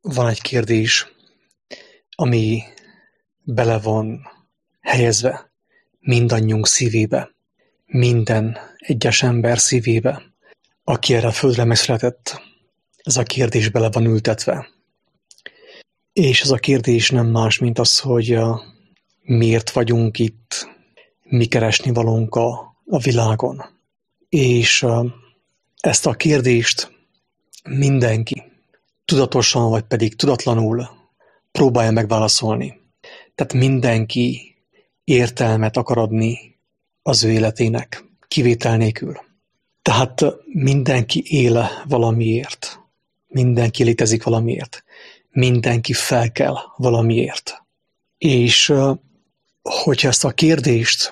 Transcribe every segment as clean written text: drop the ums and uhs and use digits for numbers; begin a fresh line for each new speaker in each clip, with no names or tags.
Van egy kérdés, ami bele van helyezve mindannyiunk szívébe, minden egyes ember szívébe, aki erre a földre megszületett. Ez a kérdés bele van ültetve. És ez a kérdés nem más, mint az, hogy miért vagyunk itt, mi keresni valónk a világon. És ezt a kérdést mindenki, tudatosan vagy pedig tudatlanul próbálja megválaszolni. Tehát mindenki értelmet akar adni az ő életének, kivétel nélkül. Tehát mindenki él valamiért, mindenki létezik valamiért, mindenki felkel valamiért. És hogyha ezt a kérdést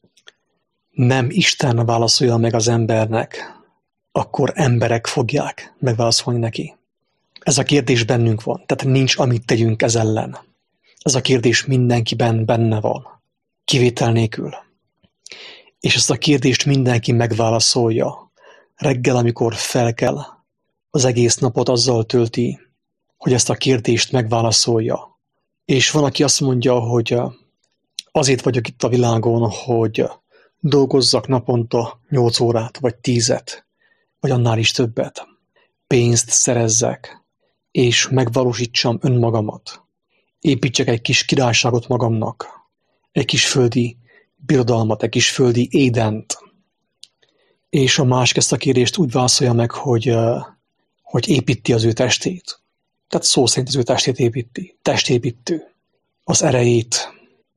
nem Isten válaszolja meg az embernek, akkor emberek fogják megválaszolni neki. Ez a kérdés bennünk van, tehát nincs, amit tegyünk ez ellen. Ez a kérdés mindenkiben benne van, kivétel nélkül. És ezt a kérdést mindenki megválaszolja. Reggel, amikor felkel, az egész napot azzal tölti, hogy ezt a kérdést megválaszolja. És van, aki azt mondja, hogy azért vagyok itt a világon, hogy dolgozzak naponta 8 órát, vagy 10-et, vagy annál is többet. Pénzt szerezzek, és megvalósítsam önmagamat. Építsek egy kis királyságot magamnak, egy kis földi birodalmat, egy kis földi Édent. És a másik ezt a kérdést úgy válaszolja meg, hogy építi az ő testét. Tehát szó szerint az ő testét építi. Testépítő. Az erejét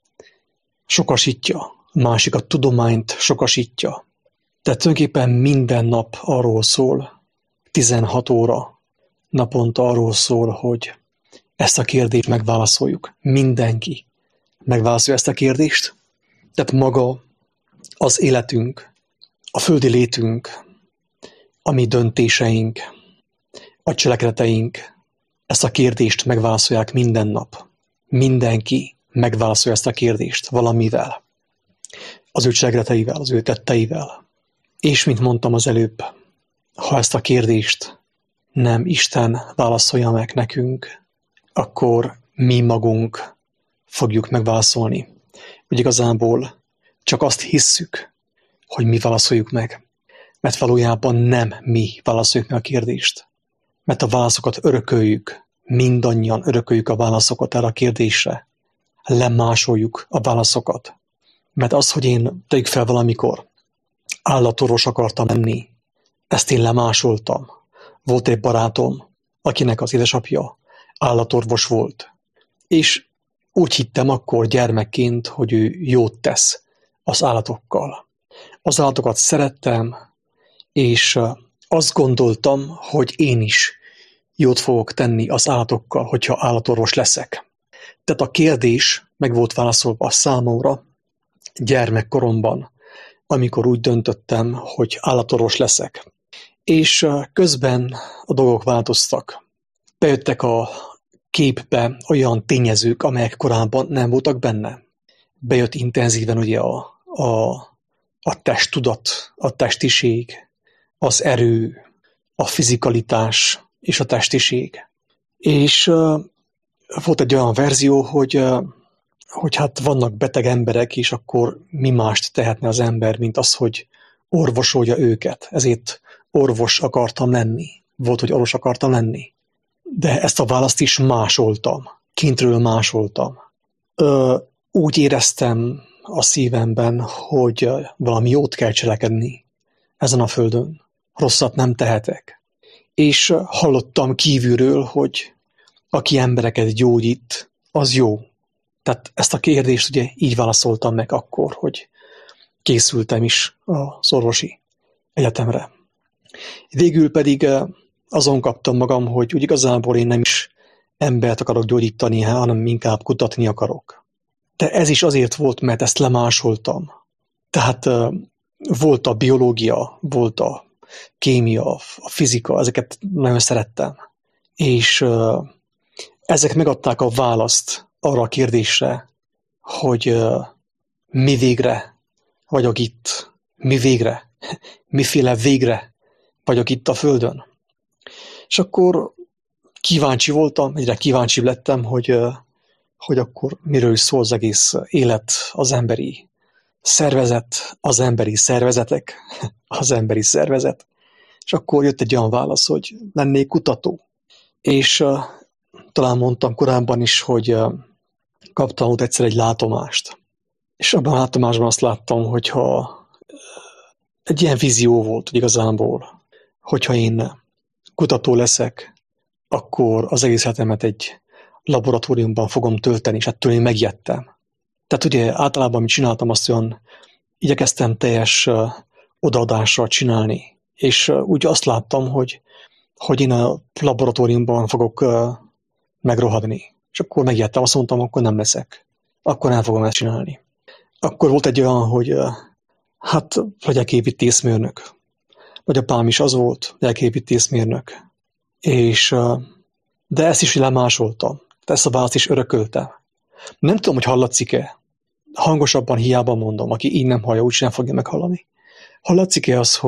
sokasítja. A másik a tudományt sokasítja. Tehát tulajdonképpen minden nap arról szól, 16 óra naponta arról szól, hogy ezt a kérdést megválaszoljuk. Mindenki megválaszolja ezt a kérdést. Tehát maga az életünk, a földi létünk, a mi döntéseink, a cselekedeteink, ezt a kérdést megválaszolják minden nap. Mindenki megválaszolja ezt a kérdést valamivel. Az ő cselekedeteivel, az ő tetteivel. És mint mondtam az előbb, ha ezt a kérdést nem Isten válaszolja meg nekünk, akkor mi magunk fogjuk megválaszolni. Úgy igazából csak azt hisszük, hogy mi válaszoljuk meg. Mert valójában nem mi válaszoljuk meg a kérdést. Mert a válaszokat örököljük, mindannyian örököljük a válaszokat erre a kérdésre. Lemásoljuk a válaszokat. Mert az, hogy én tegyük fel valamikor, állatorvos akartam lenni, ezt én lemásoltam. Volt egy barátom, akinek az édesapja állatorvos volt. És úgy hittem akkor gyermekként, hogy ő jót tesz az állatokkal. Az állatokat szerettem, és azt gondoltam, hogy én is jót fogok tenni az állatokkal, hogyha állatorvos leszek. Tehát a kérdés meg volt válaszolva a számomra gyermekkoromban, amikor úgy döntöttem, hogy állatorvos leszek. És közben a dolgok változtak. Bejöttek a képbe olyan tényezők, amelyek korábban nem voltak benne. Bejött intenzíven ugye a testtudat, a testiség, az erő, a fizikalitás és a testiség. És volt egy olyan verzió, hogy hát vannak beteg emberek, és akkor mi mást tehetne az ember, mint az, hogy orvosolja őket. Ezért orvos akartam lenni. Volt, hogy orvos akartam lenni. De ezt a választ is másoltam. Kintről másoltam. Úgy éreztem a szívemben, hogy valami jót kell cselekedni ezen a földön. Rosszat nem tehetek. És hallottam kívülről, hogy aki embereket gyógyít, az jó. Tehát ezt a kérdést ugye így válaszoltam meg akkor, hogy készültem is az orvosi egyetemre. Végül pedig azon kaptam magam, hogy úgy igazából én nem is embert akarok gyógyítani, hanem inkább kutatni akarok. De ez is azért volt, mert ezt lemásoltam. Tehát volt a biológia, volt a kémia, a fizika, ezeket nagyon szerettem. És ezek megadták a választ arra a kérdésre, hogy mi végre vagyok itt, miféle végre vagyok itt a Földön. És akkor kíváncsi voltam, egyre kíváncsibb lettem, hogy akkor miről is szól az egész élet, az emberi szervezet, az emberi szervezetek, az emberi szervezet. És akkor jött egy olyan válasz, hogy lennék kutató. És talán mondtam korábban is, hogy kaptam ott egyszer egy látomást. És abban a látomásban azt láttam, hogyha egy ilyen vízió volt, hogy igazából, hogyha én kutató leszek, akkor az egész hetemet egy laboratóriumban fogom tölteni, és ettől én megijedtem. Tehát ugye általában, amit csináltam, azt olyan igyekeztem teljes odaadással csinálni. És úgy azt láttam, hogy én a laboratóriumban fogok megrohadni. És akkor megijedtem, azt mondtam, akkor nem leszek. Akkor nem fogom ezt csinálni. Akkor volt egy olyan, hogy legyek építészmérnök. Nagyapám is az volt, legyek építészmérnök. De ezt is lemásoltam. Ezt a választ is örököltem. Nem tudom, hogy hallatszik-e. Hangosabban hiába mondom, aki így nem hallja, úgy sem fogja meghallani. Hallatszik-e az,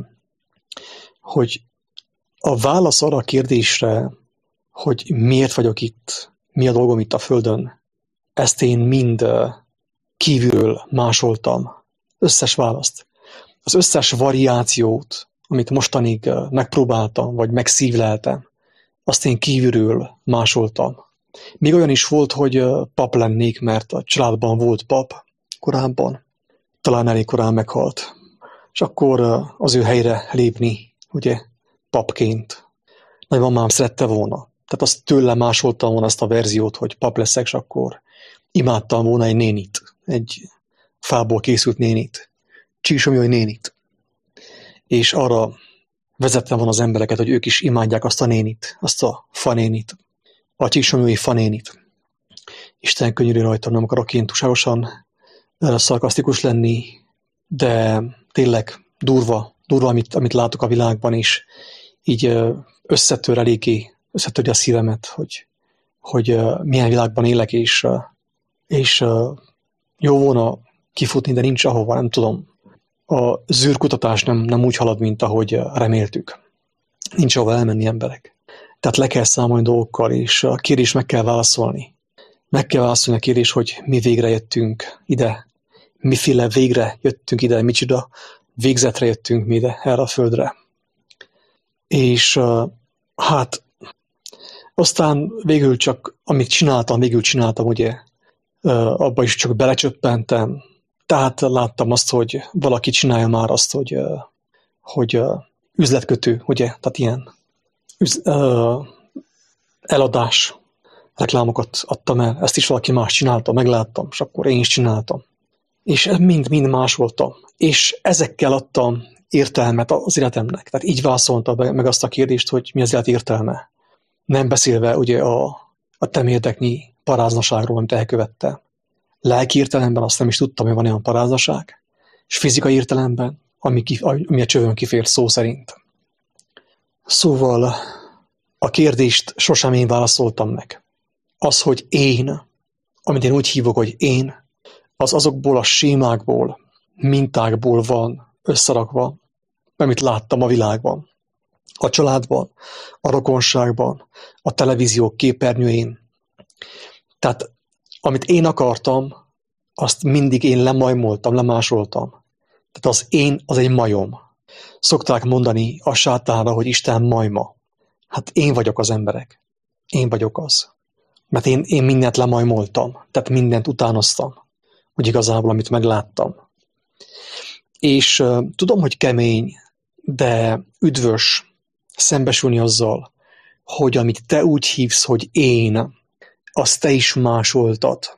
hogy a válasz arra a kérdésre, hogy miért vagyok itt, mi a dolgom itt a Földön, ezt én mind kívülről másoltam. Összes választ. Az összes variációt, amit mostanig megpróbáltam, vagy megszívleltem, azt én kívülről másoltam. Még olyan is volt, hogy pap lennék, mert a családban volt pap korábban. Talán elég korán meghalt. És akkor az ő helyre lépni, ugye, papként. Nagymamám szerette volna. Tehát azt tőle másoltam volna ezt a verziót, hogy pap leszek, és akkor imádtam volna egy nénit. Egy fából készült nénit. Csíksomjói nénit. És arra vezettem volna az embereket, hogy ők is imádják azt a nénit, azt a fanénit. A csíksomjói fanénit. Isten könyörű rajtam, nem akarok én túlságosan szarkasztikus lenni, de tényleg durva, amit látok a világban is, így összetörje a szívemet, hogy milyen világban élek, és jó volna kifutni, de nincs ahova, nem tudom. A zűrkutatás nem úgy halad, mint ahogy reméltük. Nincs ahova elmenni emberek. Tehát le kell számolni dolgokkal, és a kérdést meg kell válaszolni. Meg kell válaszolni a kérdést, hogy mi végre jöttünk ide. Miféle végre jöttünk ide, micsoda végzetre jöttünk mi ide, erre a földre. És aztán végül csak, amit végül csináltam, ugye, abba is csak belecsöppentem. Tehát láttam azt, hogy valaki csinálja már azt, hogy üzletkötő, ugye, tehát ilyen eladás, reklámokat adtam el, ezt is valaki más csinálta, megláttam, és akkor én is csináltam. És mind másoltam. És ezekkel adtam értelmet az életemnek. Tehát így válaszolta meg azt a kérdést, hogy mi az élet értelme. Nem beszélve ugye a temérdeknyi paráznaságról, amit elkövettem. Lelki értelemben azt nem is tudtam, hogy van olyan paráznaság, és fizikai értelemben, ami a csövön kifér szó szerint. Szóval a kérdést sosem én válaszoltam meg. Az, hogy én, amit én úgy hívok, hogy én, az azokból a sémákból, mintákból van összerakva, amit láttam a világban. A családban, a rokonságban, a televíziók képernyőjén. Tehát amit én akartam, azt mindig én lemajmoltam, lemásoltam. Tehát az én, az egy majom. Szokták mondani a sátánra, hogy Isten majma. Hát én vagyok az emberek. Én vagyok az. Mert én mindent lemajmoltam. Tehát mindent utánoztam. Úgy igazából, amit megláttam. És tudom, hogy kemény, de üdvös szembesülni azzal, hogy amit te úgy hívsz, hogy én, azt te is másoltad.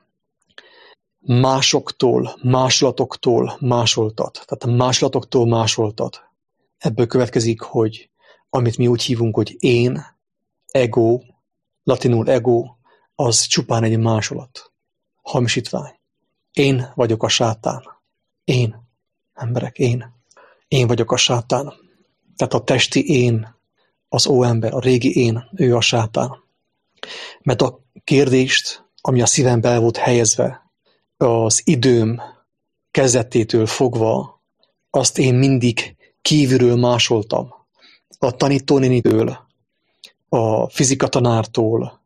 Másoktól, másolatoktól másoltad. Tehát másolatoktól másoltad. Ebből következik, hogy amit mi úgy hívunk, hogy én, ego, latinul ego, az csupán egy másolat. Hamisítvány. Én vagyok a sátán. Én. Emberek, én. Én vagyok a sátán. Tehát a testi én, az óember, a régi én, ő a sátán. Mert a kérdést, ami a szívembe el volt helyezve, az időm kezdetétől fogva, azt én mindig kívülről másoltam. A tanítónénitől, a fizikatanártól,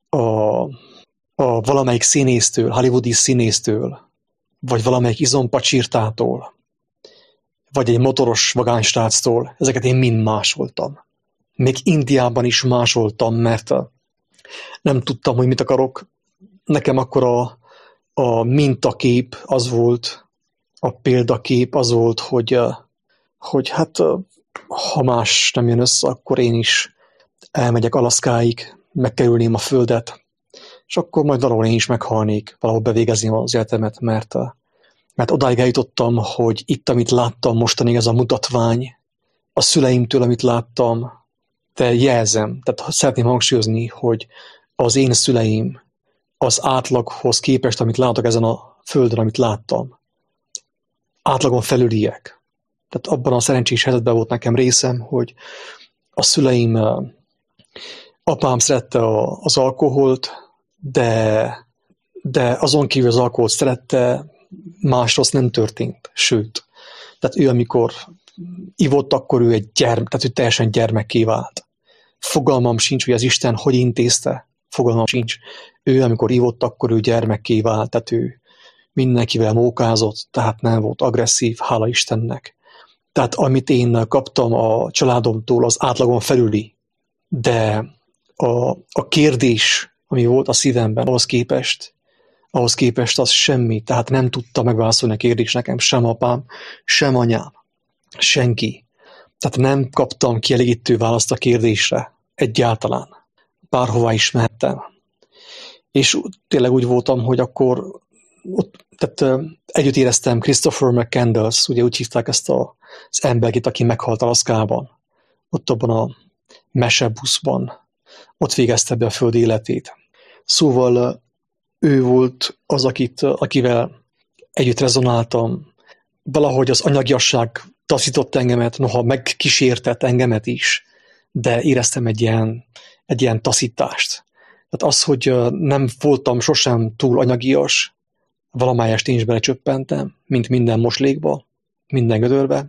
a valamelyik színésztől, hollywoodi színésztől, vagy valamelyik izompacsirtától, vagy egy motoros vagánysráctól, ezeket én mind másoltam. Még Indiában is másoltam, mert nem tudtam, hogy mit akarok. Nekem akkor a mintakép az volt, a példakép az volt, hogy hát ha más nem jön össze, akkor én is elmegyek Alaszkáig, megkerülném a földet, és akkor majd valahol én is meghalnék, valahol bevégezném az életemet, mert odáig eljutottam, hogy itt, amit láttam mostanig, ez a mutatvány, a szüleimtől, amit láttam, de jelzem, tehát szeretném hangsúlyozni, hogy az én szüleim az átlaghoz képest, amit látok ezen a földön, amit láttam, átlagon felüliek. Tehát abban a szerencsés helyzetben volt nekem részem, hogy a szüleim, apám szerette az alkoholt, de azon kívül az alkoholt szerette, más rossz nem történt. Sőt, tehát ő amikor ivott, akkor ő tehát ő teljesen gyermekké vált. Fogalmam sincs, hogy az Isten hogy intézte, fogalmam sincs. Ő amikor ivott, akkor ő gyermekké vált, tehát ő mindenkivel mókázott, tehát nem volt agresszív, hála Istennek. Tehát amit én kaptam a családomtól, az átlagon felüli, de a kérdés, ami volt a szívemben, ahhoz képest az semmi, tehát nem tudta megválaszolni a kérdést nekem, sem apám, sem anyám, senki. Tehát nem kaptam kielégítő választ a kérdésre, egyáltalán. Bárhová is mehettem. És tényleg úgy voltam, hogy akkor tehát együtt éreztem Christopher McCandless, ugye úgy hívták ezt az embert, aki meghalt Alaszkában, ott abban a mesebuszban, ott végezte be a föld életét. Szóval ő volt az, akivel együtt rezonáltam. Valahogy az anyagiasság taszított engemet, noha megkísértett engemet is, de éreztem egy ilyen taszítást. Tehát az, hogy nem voltam sosem túl anyagias, valamelyest én is belecsöppentem, mint minden moslékba, minden gödörbe,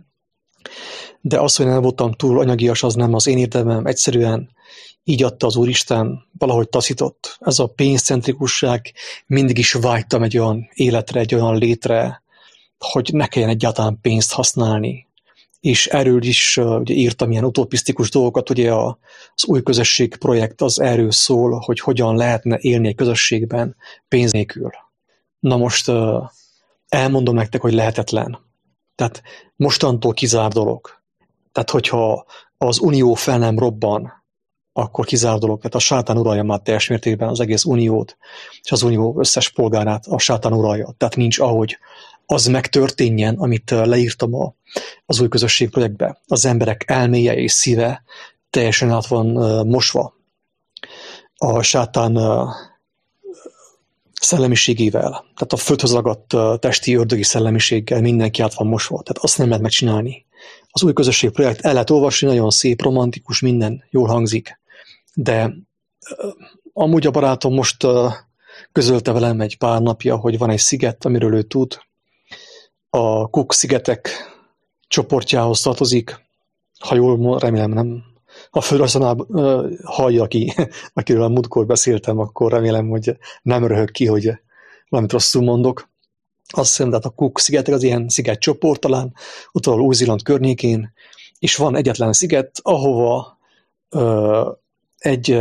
de az, hogy nem voltam túl anyagias, az nem az én érdemem, egyszerűen így adta az Úristen, valahogy taszított. Ez a pénzcentrikusság, mindig is vágytam egy olyan életre, egy olyan létre, hogy ne kelljen egyáltalán pénzt használni. És erről is ugye írtam ilyen utopisztikus dolgokat, ugye az új közösség projekt az erről szól, hogy hogyan lehetne élni egy közösségben pénz nélkül. Na most elmondom nektek, hogy lehetetlen. Tehát mostantól kizár dolog. Tehát hogyha az unió fel nem robban, akkor kizár dolog. Tehát a sátán uralja már teljes mértékben az egész uniót, és az unió összes polgárát a sátán uralja. Tehát nincs ahogy az megtörténjen, amit leírtam az új közösség projektbe. Az emberek elméje és szíve teljesen át van mosva a sátán szellemiségével. Tehát a földhöz ragadt testi ördögi szellemiséggel mindenki át van mosva. Tehát azt nem lehet megcsinálni. Az új közösség projekt el lehet olvasni, nagyon szép, romantikus, minden jól hangzik. De amúgy a barátom most közölte velem egy pár napja, hogy van egy sziget, amiről ő tud. A Cook-szigetek csoportjához tartozik. Ha jól remélem, nem. A földrajztanár hallja, akiről a múltkor beszéltem, akkor remélem, hogy nem röhög ki, hogy valamit rosszul mondok. Azt hiszem, tehát a Cook-szigetek az ilyen szigetcsoport talán, ott van Új-Zéland környékén, és van egyetlen sziget, ahova egy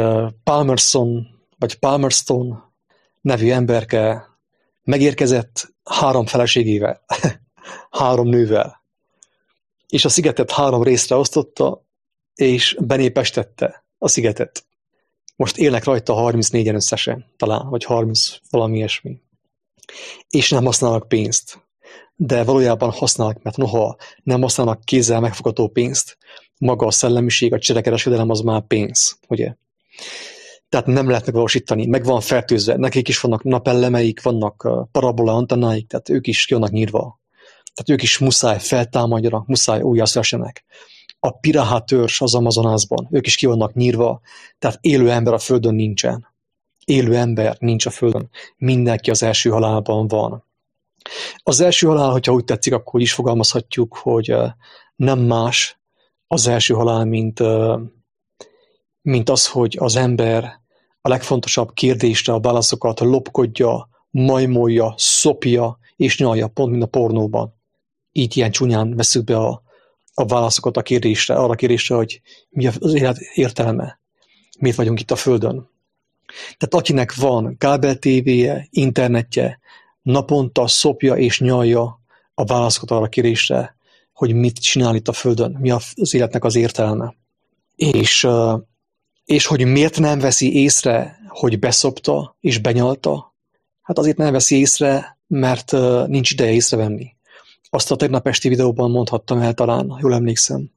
Palmerston nevű emberke megérkezett 3 feleségével, 3 nővel. És a szigetet 3 részre osztotta, és benépestette a szigetet. Most élnek rajta 34-en összesen, talán, vagy 30, valami ilyesmi. És nem használnak pénzt. De valójában használnak, mert noha nem használnak kézzel megfogható pénzt, maga a szellemiség, a cserekereskedelem az már pénz, ugye? Tehát nem lehet megvalósítani, meg van fertőzve. Nekik is vannak napellemeik, vannak parabola antennáik, tehát ők is ki vannak nyírva. Tehát ők is muszáj feltámadjanak, muszáj újjászülessenek. A Piraha törzs az Amazonasban, ők is ki vannak nyírva, tehát élő ember a földön nincsen. Élő ember nincs a földön. Mindenki az első halálban van. Az első halál, hogyha úgy tetszik, akkor is fogalmazhatjuk, hogy nem más az első halál, mint mint az, hogy az ember a legfontosabb kérdésre a válaszokat lopkodja, majmolja, szopja és nyalja, pont mint a pornóban. Így ilyen csúnyán veszük be a válaszokat arra a kérdésre, hogy mi az élet értelme, miért vagyunk itt a Földön. Tehát akinek van kábel tévéje, internetje, naponta szopja és nyalja a válaszokat arra a kérdésre, hogy mit csinál itt a Földön, mi az életnek az értelme. És hogy miért nem veszi észre, hogy beszopta és benyalta? Hát azért nem veszi észre, mert nincs ideje észrevenni. Azt a tegnap esti videóban mondhattam el talán, jól emlékszem,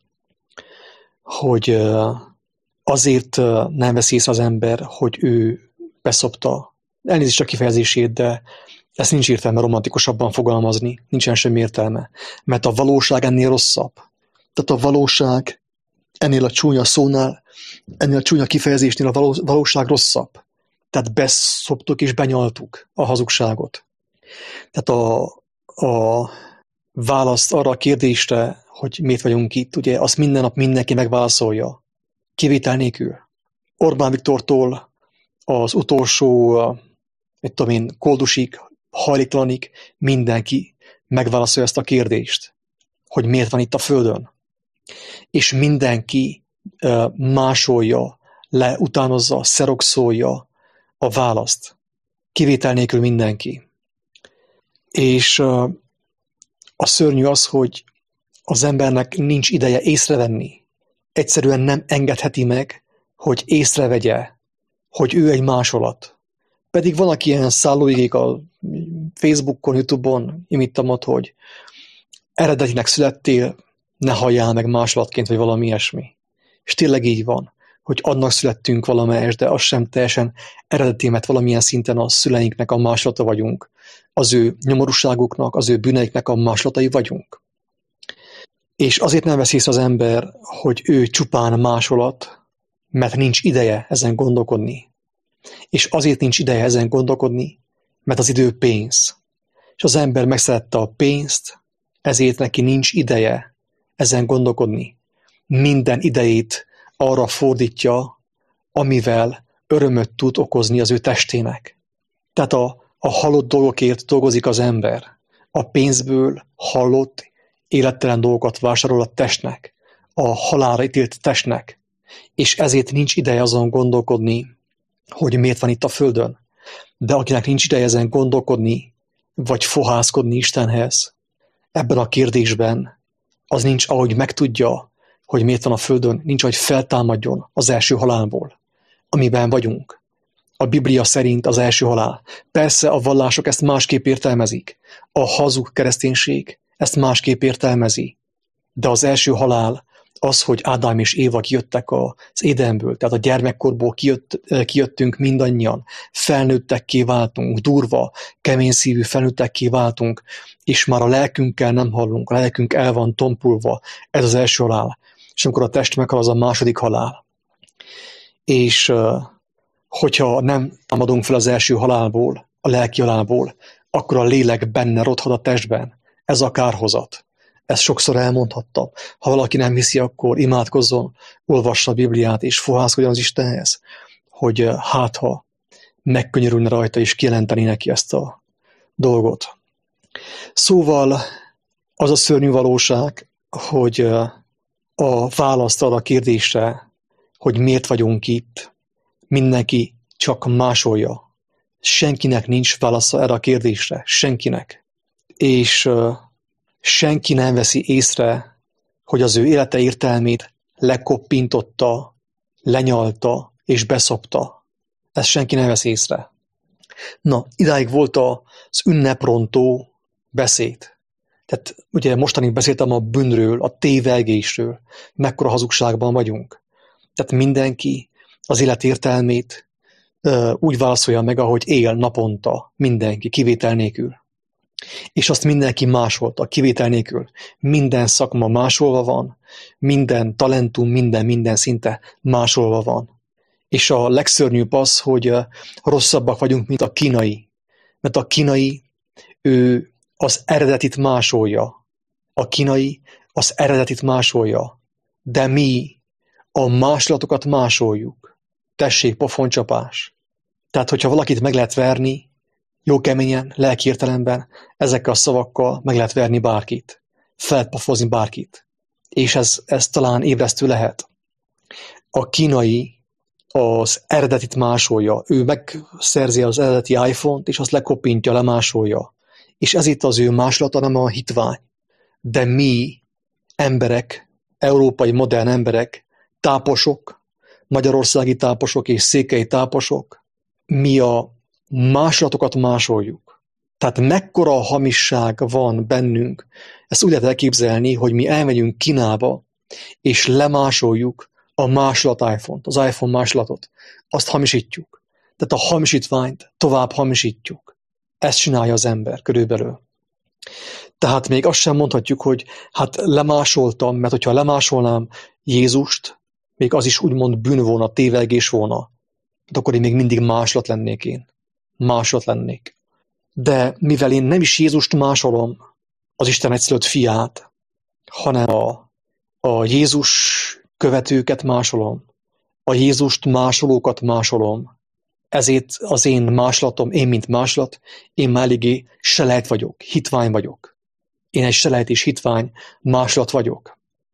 hogy azért nem veszi észre az ember, hogy ő beszopta. Elnézést a kifejezését, de ezt nincs értelme romantikusabban fogalmazni, nincsen semmi értelme. Mert a valóság ennél rosszabb. Tehát a valóság ennél a csúnya szónál, ennél a csúnya kifejezésnél a valóság rosszabb. Tehát beszoptuk és benyaltuk a hazugságot. Tehát a választ arra a kérdésre, hogy miért vagyunk itt, ugye azt minden nap mindenki megválaszolja. Kivétel nélkül. Orbán Viktortól az utolsó, koldusig, hajléktalanig mindenki megválaszolja ezt a kérdést, hogy miért van itt a Földön. És mindenki másolja, leutánozza, szerokszolja a választ. Kivétel nélkül mindenki. És a szörnyű az, hogy az embernek nincs ideje észrevenni. Egyszerűen nem engedheti meg, hogy észrevegye, hogy ő egy másolat. Pedig vannak ilyen szállóigék a Facebookon, YouTube-on, imítam ott, hogy eredetinek születtél, ne halljál meg másolatként, vagy valami ilyesmi. És tényleg így van, hogy annak születtünk valamelyest, de az sem teljesen eredeti, mert valamilyen szinten a szüleinknek a másolata vagyunk. Az ő nyomorúságuknak, az ő bűneiknek a másolatai vagyunk. És azért nem vesz észre az ember, hogy ő csupán másolat, mert nincs ideje ezen gondolkodni. És azért nincs ideje ezen gondolkodni, mert az idő pénz. És az ember megszerette a pénzt, ezért neki nincs ideje ezen gondolkodni. Minden idejét arra fordítja, amivel örömöt tud okozni az ő testének. Tehát a halott dolgokért dolgozik az ember. A pénzből halott, élettelen dolgokat vásárol a testnek, a halálra ítélt testnek, és ezért nincs ideje azon gondolkodni, hogy miért van itt a Földön. De akinek nincs ideje ezen gondolkodni, vagy fohászkodni Istenhez, ebben a kérdésben, az nincs, ahogy megtudja, hogy miért van a Földön, nincs, ahogy feltámadjon az első halálból, amiben vagyunk. A Biblia szerint az első halál. Persze a vallások ezt másképp értelmezik. A hazug kereszténység ezt másképp értelmezi. De az első halál az, hogy Ádám és Éva kijöttek az Édenből, tehát a gyermekkorból kijöttünk mindannyian, felnőttekké váltunk, durva, kemény szívű felnőttekké váltunk, és már a lelkünkkel nem hallunk, a lelkünk el van tompulva, ez az első halál. És amikor a test meghal, az a második halál. És hogyha nem támadunk fel az első halálból, a lelki halálból, akkor a lélek benne rothad a testben. Ez a kárhozat. Ezt sokszor elmondhattam. Ha valaki nem hiszi, akkor imádkozzon, olvassa a Bibliát, és fohászkodjon az Istenhez, hogy ha megkönyörülne rajta, és kijelenteni neki ezt a dolgot. Szóval az a szörnyű valóság, hogy a választ arra a kérdésre, hogy miért vagyunk itt, mindenki csak másolja. Senkinek nincs válasza erre a kérdésre. Senkinek. És senki nem veszi észre, hogy az ő élete értelmét lekoppintotta, lenyalta és beszopta. Ezt senki nem vesz észre. Na, idáig volt az ünneprontó beszéd. Tehát ugye mostanig beszéltem a bűnről, a tévelgésről, mekkora hazugságban vagyunk. Tehát mindenki az élet értelmét úgy válaszolja meg, ahogy él naponta mindenki, kivétel nélkül. És azt mindenki másolta, kivétel nélkül. Minden szakma másolva van, minden talentum, minden szinte másolva van. És a legszörnyűbb az, hogy rosszabbak vagyunk, mint a kínai. Mert a kínai, ő az eredetit másolja. A kínai az eredetit másolja. De mi a másolatokat másoljuk. tessék, pofoncsapás. Tehát, hogyha valakit meg lehet verni, jó keményen, lelki értelemben, ezekkel a szavakkal meg lehet verni bárkit. Fel lehet pofozni bárkit. És ez talán ébresztő lehet. A kínai az eredetit másolja. Ő megszerzi az eredeti iPhone-t, és azt lekoppintja, lemásolja. És ez itt az ő másolata, nem a hitvány. De mi, emberek, európai modern emberek, táposok, magyarországi táposok és székely táposok, mi a másolatokat másoljuk. Tehát mekkora hamisság van bennünk, ezt úgy lehet elképzelni, hogy mi elmegyünk Kínába, és lemásoljuk a másolat iPhone-t, az iPhone másolatot. Azt hamisítjuk. Tehát a hamisítványt tovább hamisítjuk. Ezt csinálja az ember körülbelül. Tehát még azt sem mondhatjuk, hogy hát lemásoltam, mert hogyha lemásolnám Jézust, még az is úgymond bűn volna, tévegés volna. De akkor én még mindig másolat lennék én. Másolat lennék. De mivel én nem is Jézust másolom, az Isten egyszülött fiát, hanem a Jézus követőket másolom, a Jézust másolókat másolom, ezért az én másolatom, én mint másolat, én már eléggé selejt vagyok, hitvány vagyok. Én egy selejt és hitvány másolat vagyok.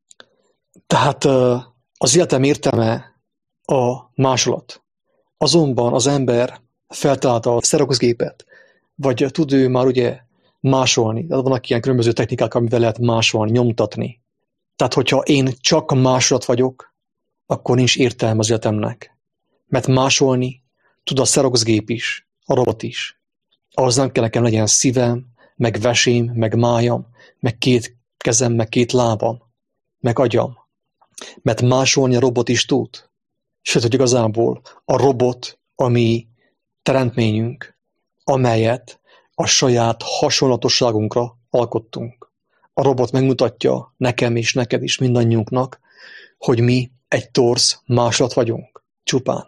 Tehát az életem értelme a másolat. Azonban az ember feltalálta a xeroxgépet, vagy tud ő már ugye másolni. Vannak ilyen különböző technikák, amivel lehet másolni, nyomtatni. Tehát, hogyha én csak másolat vagyok, akkor nincs értelme az életemnek. Mert másolni tud a xeroxgép is, a robot is. Ahhoz nem kell nekem legyen szívem, meg vesém, meg májam, meg 2 kezem, meg 2 lábam, meg agyam. Mert másolni a robot is tud. Sőt, hogy igazából a robot, ami teremtményünk, amelyet a saját hasonlatosságunkra alkottunk. A robot megmutatja nekem és neked is, mindannyiunknak, hogy mi egy torz másolat vagyunk, csupán.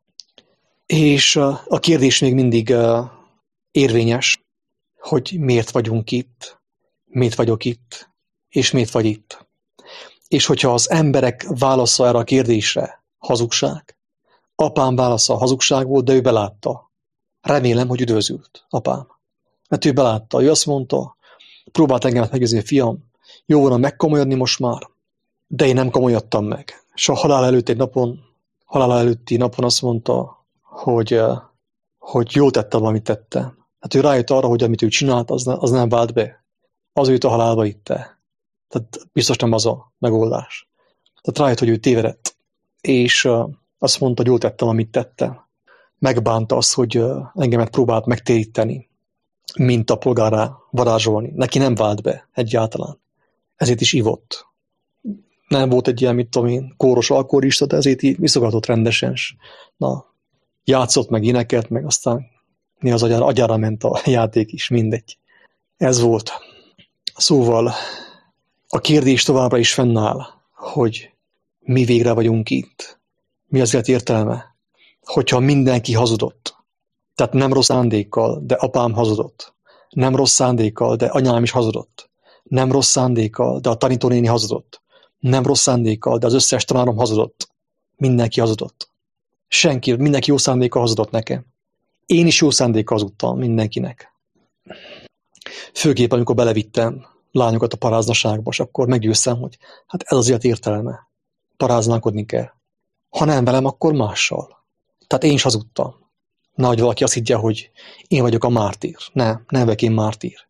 És a kérdés még mindig érvényes, hogy miért vagyunk itt, miért vagyok itt, és miért vagy itt. És hogyha az emberek válasza erre a kérdésre hazugság, apám válasza hazugság volt, de ő belátta. Remélem, hogy üdvözült, apám. Mert ő belátta, ő azt mondta, próbált engemet meggyőzni, fiam, jó volna megkomolyodni most már, de én nem komolyodtam meg. És a halál előtti napon azt mondta, hogy jól tettem, amit tettem. Hát ő rájött arra, hogy amit ő csinált, az nem vált be. Az őt a halálba vitte. Tehát biztos nem az a megoldás. Tehát rájött, hogy ő tévedett. És azt mondta, hogy jól tettem, amit tettem. Megbánta azt, hogy engemet próbált megtéríteni, mint a polgárá varázsolni. Neki nem vált be egyáltalán. Ezért is ivott. Nem volt egy ilyen, mit tudom én, kóros alkoholista, de ezért így iszogatott rendesen. Na, játszott, meg énekelt, meg aztán mi az agyára ment a játék is, mindegy. Ez volt. Szóval a kérdés továbbra is fennáll, hogy mi végre vagyunk itt. Mi az élet értelme? Hogyha mindenki hazudott, tehát nem rossz szándékkal, de apám hazudott. Nem rossz szándékkal, de anyám is hazudott. Nem rossz szándékkal, de a tanítónéni hazudott. Nem rossz szándékkal, de az összes tanárom hazudott. Mindenki hazudott. Mindenki jó szándékkal hazudott nekem. Én is jó szándékkal hazudtam mindenkinek. Főképp, amikor belevittem lányokat a paráznaságba, és akkor meggyőztem, hogy hát ez az élet értelme. Paráználkodni kell. Ha nem velem, akkor mással. Tehát én is hazudtam. Nehogy valaki azt higgye, hogy én vagyok a mártír. Nem vagyok én mártír.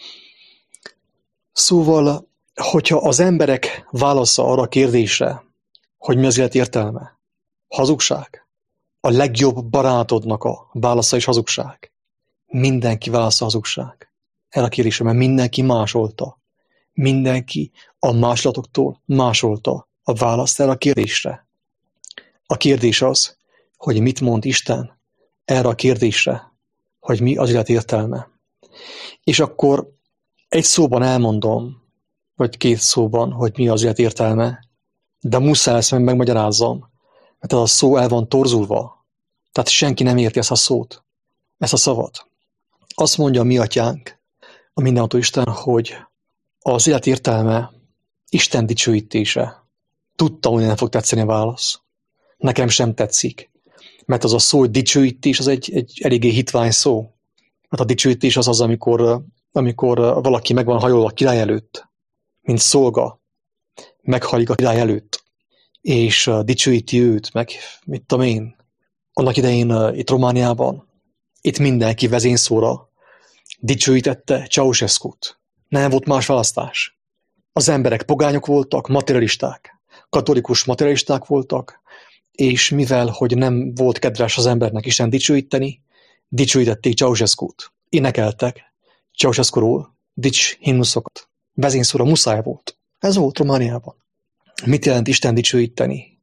Szóval, hogyha az emberek válasza arra a kérdésre, hogy mi az élet értelme, hazugság, a legjobb barátodnak a válasza is hazugság. Mindenki válasza hazugság. Erre a kérdésre, mert mindenki másolta. Mindenki a másolatoktól másolta a választ erre a kérdésre. A kérdés az, hogy mit mond Isten erre a kérdésre, hogy mi az élet értelme. És akkor egy szóban elmondom, vagy 2 szóban, hogy mi az élet értelme, de muszáj ezt megmagyarázzam, mert ez a szó el van torzulva. Tehát senki nem érti ezt a szót, ezt a szavat. Azt mondja a mi atyánk, a mindenható Isten, hogy az élet értelme Isten dicsőítése. Tudtam, hogy nem fog tetszeni a válasz. Nekem sem tetszik. Mert az a szó, hogy dicsőítés, az egy eléggé hitvány szó. Mert a dicsőítés az, amikor valaki meg van hajolva a király előtt, mint szolga, meghajlik a király előtt, és dicsőíti őt, meg mit tudom én. Annak idején itt Romániában, itt mindenki vezényszóra dicsőítette Ceausescut. Nem volt más választás. Az emberek pogányok voltak, materialisták, katolikus materialisták voltak, és mivel, hogy nem volt kedves az embernek Isten dicsőíteni, dicsőítették Ceausescut. Énekeltek Ceausescuról dics himnuszokat. Vezényszóra muszáj volt. Ez volt Romániában. Mit jelent Isten dicsőíteni?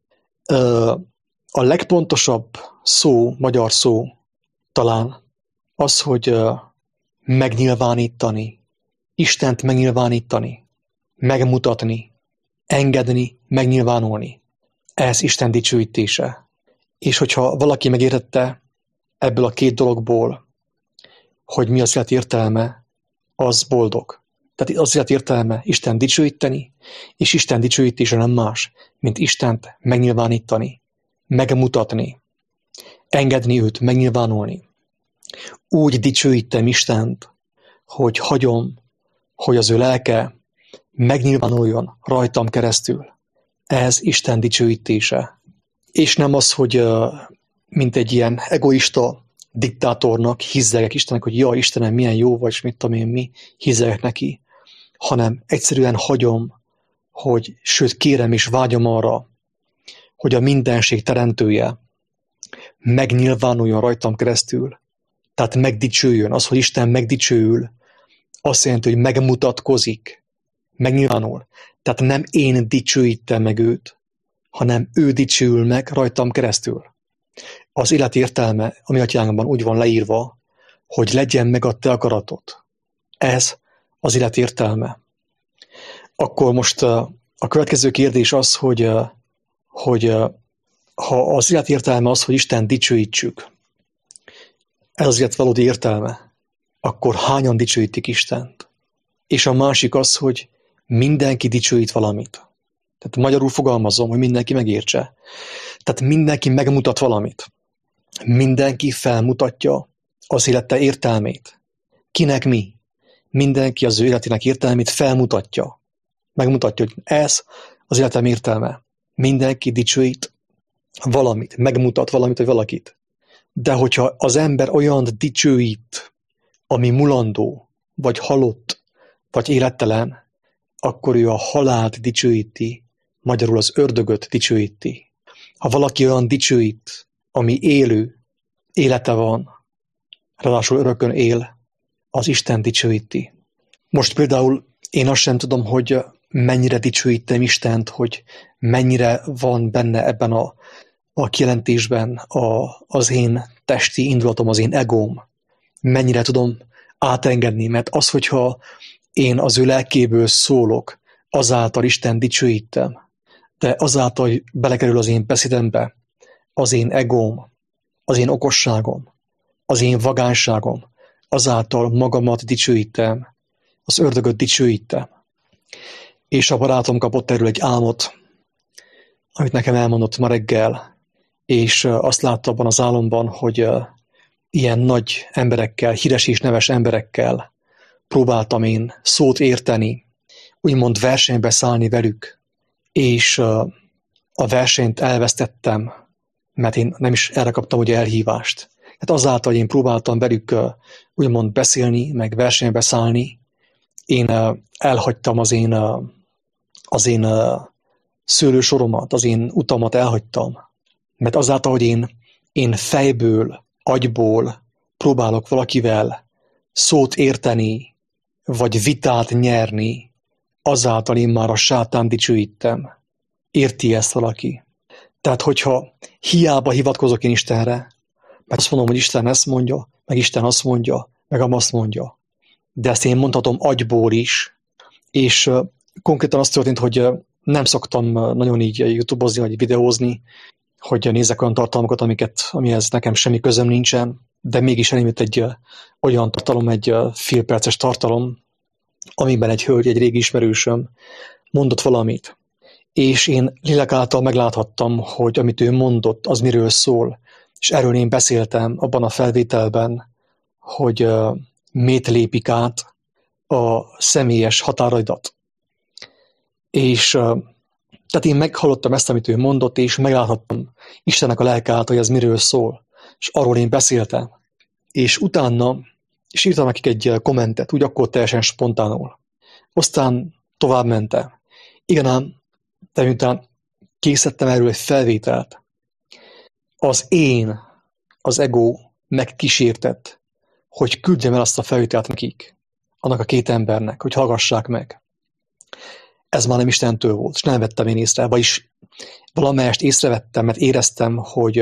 A legpontosabb szó, magyar szó talán az, hogy megnyilvánítani, Istent megnyilvánítani, megmutatni, engedni, megnyilvánulni. Ez Isten dicsőítése. És hogyha valaki megértette ebből a két dologból, hogy mi az élet értelme, az boldog. Tehát az élet értelme Isten dicsőíteni, és Isten dicsőítése nem más, mint Istent megnyilvánítani, megmutatni, engedni őt, megnyilvánulni. Úgy dicsőítem Istent, hogy hagyom, hogy az ő lelke megnyilvánuljon rajtam keresztül. Ez Isten dicsőítése. És nem az, hogy mint egy ilyen egoista diktátornak hizzegek Istennek, hogy ja, Istenem, milyen jó vagy, és mit tudom én mi, hizzegek neki, hanem egyszerűen hagyom, hogy sőt kérem és vágyom arra, hogy a mindenség teremtője megnyilvánuljon rajtam keresztül. Tehát megdicsőjön. Az, hogy Isten megdicsőül, azt jelenti, hogy megmutatkozik, megnyilvánul. Tehát nem én dicsőítem meg őt, hanem ő dicsőül meg rajtam keresztül. Az élet értelme a mi atyánkban úgy van leírva, hogy legyen meg a te akaratod. Ez az élet értelme. Akkor most a következő kérdés az, hogy ha az élet értelme az, hogy Isten dicsőítsük, ez az élet valódi értelme, akkor hányan dicsőítik Istent? És a másik az, hogy mindenki dicsőít valamit. Tehát magyarul fogalmazom, hogy mindenki megértse. Tehát mindenki megmutat valamit. Mindenki felmutatja az élete értelmét. Kinek mi? Mindenki az ő életének értelmét felmutatja. Megmutatja, hogy ez az életem értelme. Mindenki dicsőít valamit, megmutat valamit, vagy valakit. De hogyha az ember olyan dicsőít, ami mulandó, vagy halott, vagy élettelen, akkor ő a halált dicsőíti, magyarul az ördögöt dicsőíti. Ha valaki olyan dicsőít, ami élő, élete van, ráadásul örökön él, az Isten dicsőíti. Most például én azt sem tudom, hogy mennyire dicsőítem Istent, hogy mennyire van benne ebben a kijelentésben az én testi indulatom, az én egóm. Mennyire tudom átengedni, mert az, hogyha én az ő lelkéből szólok, azáltal Isten dicsőítem, de azáltal, hogy belekerül az én beszédembe, az én egóm, az én okosságom, az én vagánságom, azáltal magamat dicsőítem, az ördögöt dicsőítem. És a barátom kapott erről egy álmot, amit nekem elmondott ma reggel, és azt látta abban az álomban, hogy ilyen nagy emberekkel, híres és neves emberekkel próbáltam én szót érteni, úgymond versenybe szállni velük, és a versenyt elvesztettem, mert én nem is erre kaptam ugye elhívást. Hát azáltal, hogy én próbáltam velük úgymond beszélni, meg versenybe szállni, én elhagytam az én szőlősoromat, az én utamat elhagytam. Mert azáltal, hogy én fejből, agyból próbálok valakivel szót érteni, vagy vitát nyerni, azáltal én már a sátán dicsőítem. Érti ezt valaki? Tehát, hogyha hiába hivatkozok én Istenre, mert azt mondom, hogy Isten ezt mondja, meg Isten azt mondja, meg azt mondja. De ezt én mondhatom agyból is, és konkrétan az történt, hogy nem szoktam nagyon így YouTube-ozni, vagy videózni, hogy nézzek olyan tartalmakat, amihez nekem semmi közöm nincsen, de mégis elindult egy olyan tartalom, egy félperces tartalom, amiben egy hölgy, egy régi ismerősöm mondott valamit. És én lélek által megláthattam, hogy amit ő mondott, az miről szól. És erről én beszéltem abban a felvételben, hogy miért lépik át a személyes határaidat. És tehát én meghallottam ezt, amit ő mondott, és megláthattam Istennek a lelke által, hogy ez miről szól. És arról én beszéltem. És utána és írtam nekik egy kommentet, úgy akkor teljesen spontánul. Aztán tovább mentem. Igen, de miután készítettem erről egy felvételt, az ego megkísértett, hogy küldjem el azt a felvételt nekik, annak a két embernek, hogy hallgassák meg. Ez már nem Istentől volt, és nem vettem én észre, vagyis valamelyest észrevettem, mert éreztem, hogy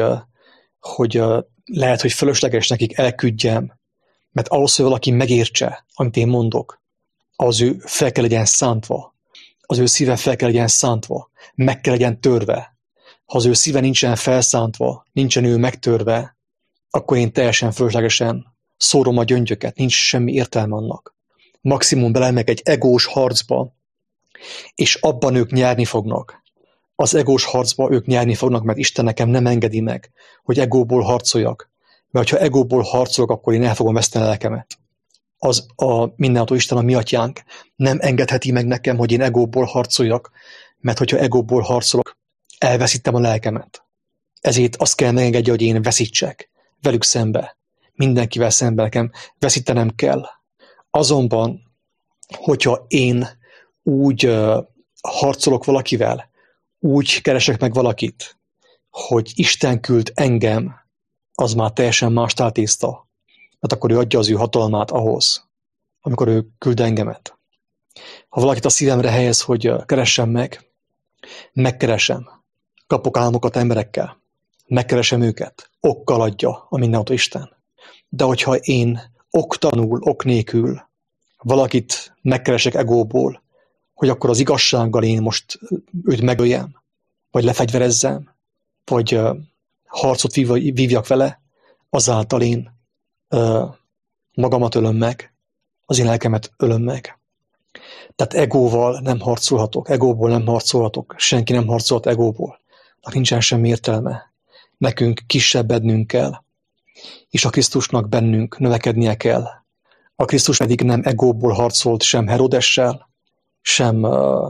lehet, hogy fölösleges nekik elküldjem, mert ahhoz, hogy valaki megértse, amit én mondok, az ő fel kell legyen szántva, az ő szíve fel kell legyen szántva, meg kell legyen törve. Ha az ő szíve nincsen felszántva, nincsen ő megtörve, akkor én teljesen fölöslegesen szórom a gyöngyöket, nincs semmi értelme annak. Maximum belemek egy egós harcba, és abban ők nyerni fognak. Az egós harcba ők nyerni fognak, mert Isten nekem nem engedi meg, hogy egóból harcoljak. Mert ha egóból harcolok, akkor én el fogom veszteni a lelkemet. Az a mindenható Isten, a mi atyánk nem engedheti meg nekem, hogy én egóból harcoljak, mert hogyha egóból harcolok, elveszítem a lelkemet. Ezért azt kell megengedje, hogy én veszítsek velük szembe. Mindenkivel szembe nekem veszítenem kell. Azonban, hogyha én úgy harcolok valakivel, úgy keresek meg valakit, hogy Isten küld engem, az már teljesen más táltészta. Mert akkor ő adja az ő hatalmát ahhoz, amikor ő küld engemet. Ha valakit a szívemre helyez, hogy keressem meg, megkeresem. Kapok álmokat emberekkel. Megkeresem őket. Okkal adja a mindenható Isten. De hogyha én oktalanul, ok nélkül valakit megkeresek egóból, hogy akkor az igazsággal én most őt megöljem, vagy lefegyverezzem, vagy harcot vívjak vele, azáltal én magamat ölöm meg, az én lelkemet ölöm meg. Tehát egóval nem harcolhatok, egóból nem harcolhatok, senki nem harcolhat egóból. Nincsen semmi értelme. Nekünk kisebbednünk kell, és a Krisztusnak bennünk növekednie kell. A Krisztus pedig nem egóból harcolt sem Herodessel, sem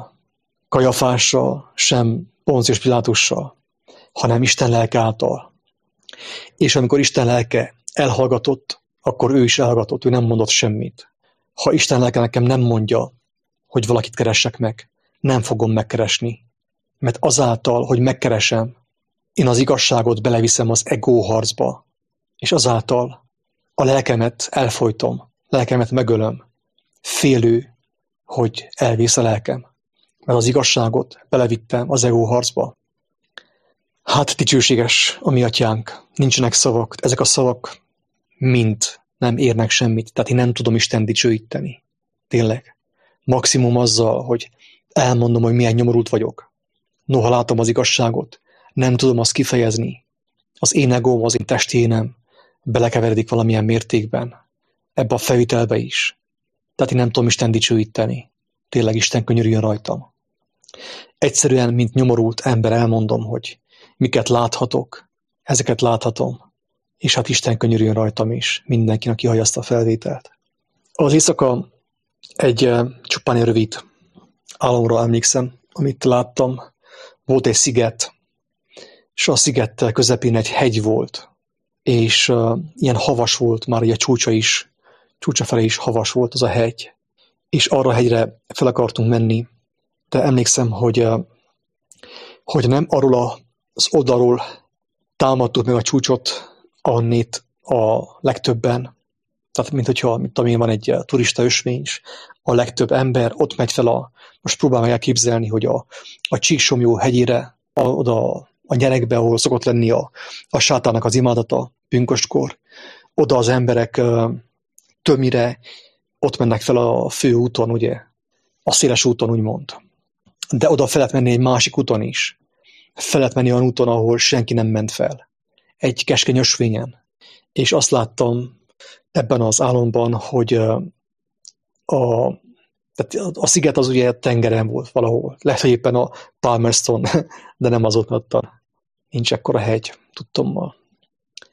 Kajafással, sem Poncius Pilátussal, hanem Isten lelke által. És amikor Isten lelke elhallgatott, akkor ő is elhallgatott, ő nem mondott semmit. Ha Isten lelke nekem nem mondja, hogy valakit keressek meg, nem fogom megkeresni. Mert azáltal, hogy megkeresem, én az igazságot beleviszem az ego harcba, és azáltal a lelkemet elfojtom, lelkemet megölöm, félő, hogy elvész a lelkem. Mert az igazságot belevittem az ego harcba. Hát dicsőséges a mi atyánk, nincsenek szavak, ezek a szavak mind nem érnek semmit, tehát én nem tudom Isten dicsőíteni. Tényleg. Maximum azzal, hogy elmondom, hogy milyen nyomorult vagyok. Noha látom az igazságot, nem tudom azt kifejezni. Az én egóm, az én testénem belekeveredik valamilyen mértékben. Ebbe a felvitelbe is. Tehát én nem tudom Isten dicsőíteni. Tényleg Isten könyörüljön rajtam. Egyszerűen, mint nyomorult ember elmondom, hogy miket láthatok, ezeket láthatom, és hát Isten könyörüljön rajtam is, mindenkinek, aki hallja ezt a felvételt. Az éjszaka egy csupán egy rövid álomra emlékszem, amit láttam. Volt egy sziget, és a sziget közepén egy hegy volt, és ilyen havas volt, már ugye csúcsa felé is havas volt az a hegy, és arra a hegyre fel akartunk menni, de emlékszem, hogy nem arról az oldalról támadtuk meg a csúcsot, ahonnét a legtöbben, tehát mint hogyha, mint amilyen van egy turista ösvény, a legtöbb ember ott megy fel most próbálom elképzelni, hogy a Csíksomlyó hegyére, oda a nyerekbe, ahol szokott lenni a sátának az imádata pünköstkor, oda az emberek többnyire ott mennek fel a fő úton, ugye, a széles úton úgymond. De oda fel lehet menni egy másik úton is. Fel lehet menni olyan úton, ahol senki nem ment fel. Egy keskeny ösvényen. És azt láttam ebben az álomban, hogy tehát a sziget az ugye tengeren volt valahol. Lehet, hogy éppen a Palmerston, de nem az ott, nincs ekkora hegy, tudtommal.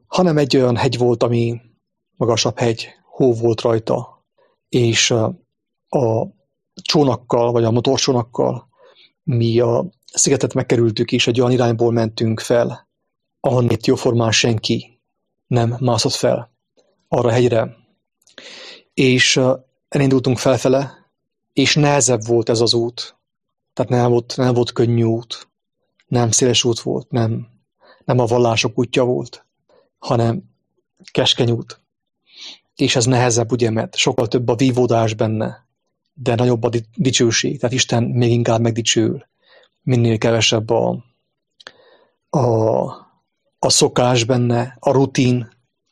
hanem egy olyan hegy volt, ami magasabb hegy, hó volt rajta, és a csónakkal, vagy a motorcsónakkal mi a szigetet megkerültük, és egy olyan irányból mentünk fel, ahonnét jóformán senki nem mászott fel arra a hegyre. És elindultunk felfele, és nehezebb volt ez az út. Tehát nem volt könnyű út, nem széles út volt, nem a vallások útja volt, hanem keskeny út. És ez nehezebb, ugye, mert sokkal több a vívódás benne, de nagyobb a dicsőség, tehát Isten még inkább megdicsőül. Minél kevesebb a szokás benne, a rutin,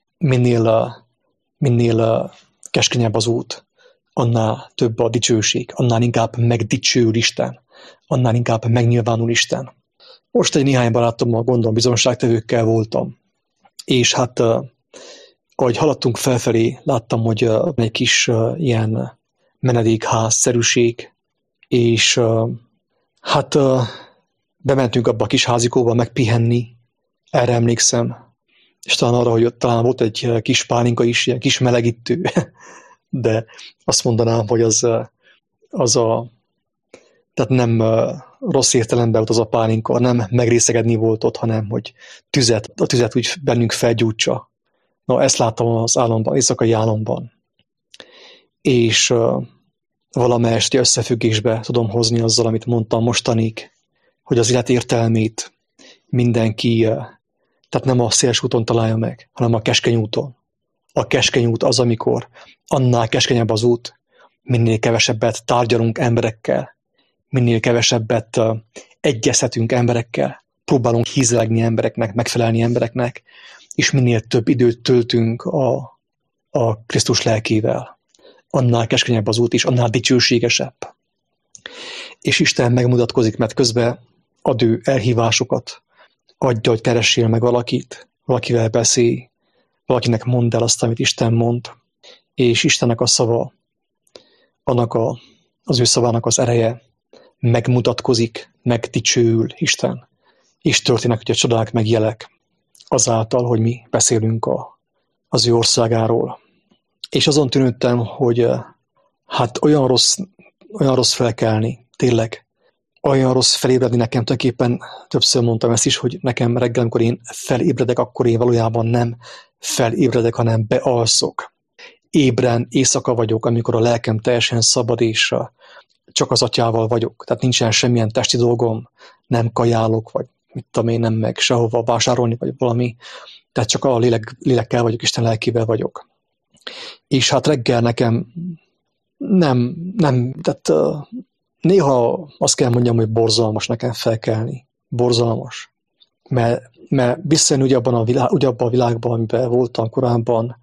minél keskenyebb az út, annál több a dicsőség, annál inkább megdicsőül Isten, annál inkább megnyilvánul Isten. Most egy néhány barátommal, gondolom bizonságtevőkkel voltam, és hát ahogy haladtunk felfelé, láttam, hogy egy kis ilyen menedékház-szerűség, és hát bementünk abba a kis házikóba megpihenni, erre emlékszem, és talán arra, hogy ott talán volt egy kis pálinka is, ilyen kis melegítő, de azt mondanám, hogy tehát nem rossz értelemben volt az a pálinka, nem megrészegedni volt ott, hanem hogy a tüzet úgy bennünk felgyújtsa. Na, ezt láttam az álomban, éjszakai álomban. És valamelyest összefüggésbe tudom hozni azzal, amit mondtam mostanig, hogy az élet értelmét mindenki, tehát nem a széles úton találja meg, hanem a keskeny úton. A keskeny út az, amikor annál keskenyebb az út, minél kevesebbet tárgyalunk emberekkel, minél kevesebbet egyezhetünk emberekkel, próbálunk hízelegni embereknek, megfelelni embereknek, és minél több időt töltünk a Krisztus lelkével. Annál keskenyebb az út, és annál dicsőségesebb. És Isten megmutatkozik, mert közben ad ő elhívásokat, adja, hogy keressél meg valakit, valakivel beszélj, valakinek mondd el azt, amit Isten mond, és Istennek a szava, annak az ő szavának az ereje megmutatkozik, megdicsőül Isten, és történnek ugye csodák meg jelek azáltal, hogy mi beszélünk az ő országáról. És azon tűnődtem, hogy hát olyan rossz felkelni, tényleg, olyan rossz felébredni nekem, tulajdonképpen többször mondtam ezt is, hogy nekem reggel, amikor én felébredek, akkor én valójában nem felébredek, hanem bealszok. Ébren éjszaka vagyok, amikor a lelkem teljesen szabad, és csak az atyával vagyok. Tehát nincsen semmilyen testi dolgom, nem kajálok, vagy mit tudom én, nem meg sehova vásárolni, vagy valami. Tehát csak a lélekkel vagyok, Isten lelkével vagyok. És hát reggel nekem tehát néha azt kell mondjam, hogy borzalmas nekem felkelni. Borzalmas. Mert visszajön ugye abban a világban, amiben voltam korábban,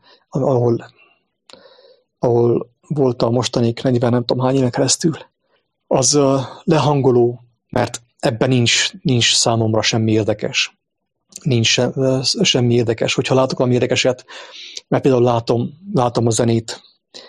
ahol voltam mostanig 40 nem tudom hány éven keresztül, az lehangoló, mert ebben nincs számomra semmi érdekes. Nincs semmi érdekes. Hogyha látok valami érdekeset, mert például látom a zenét,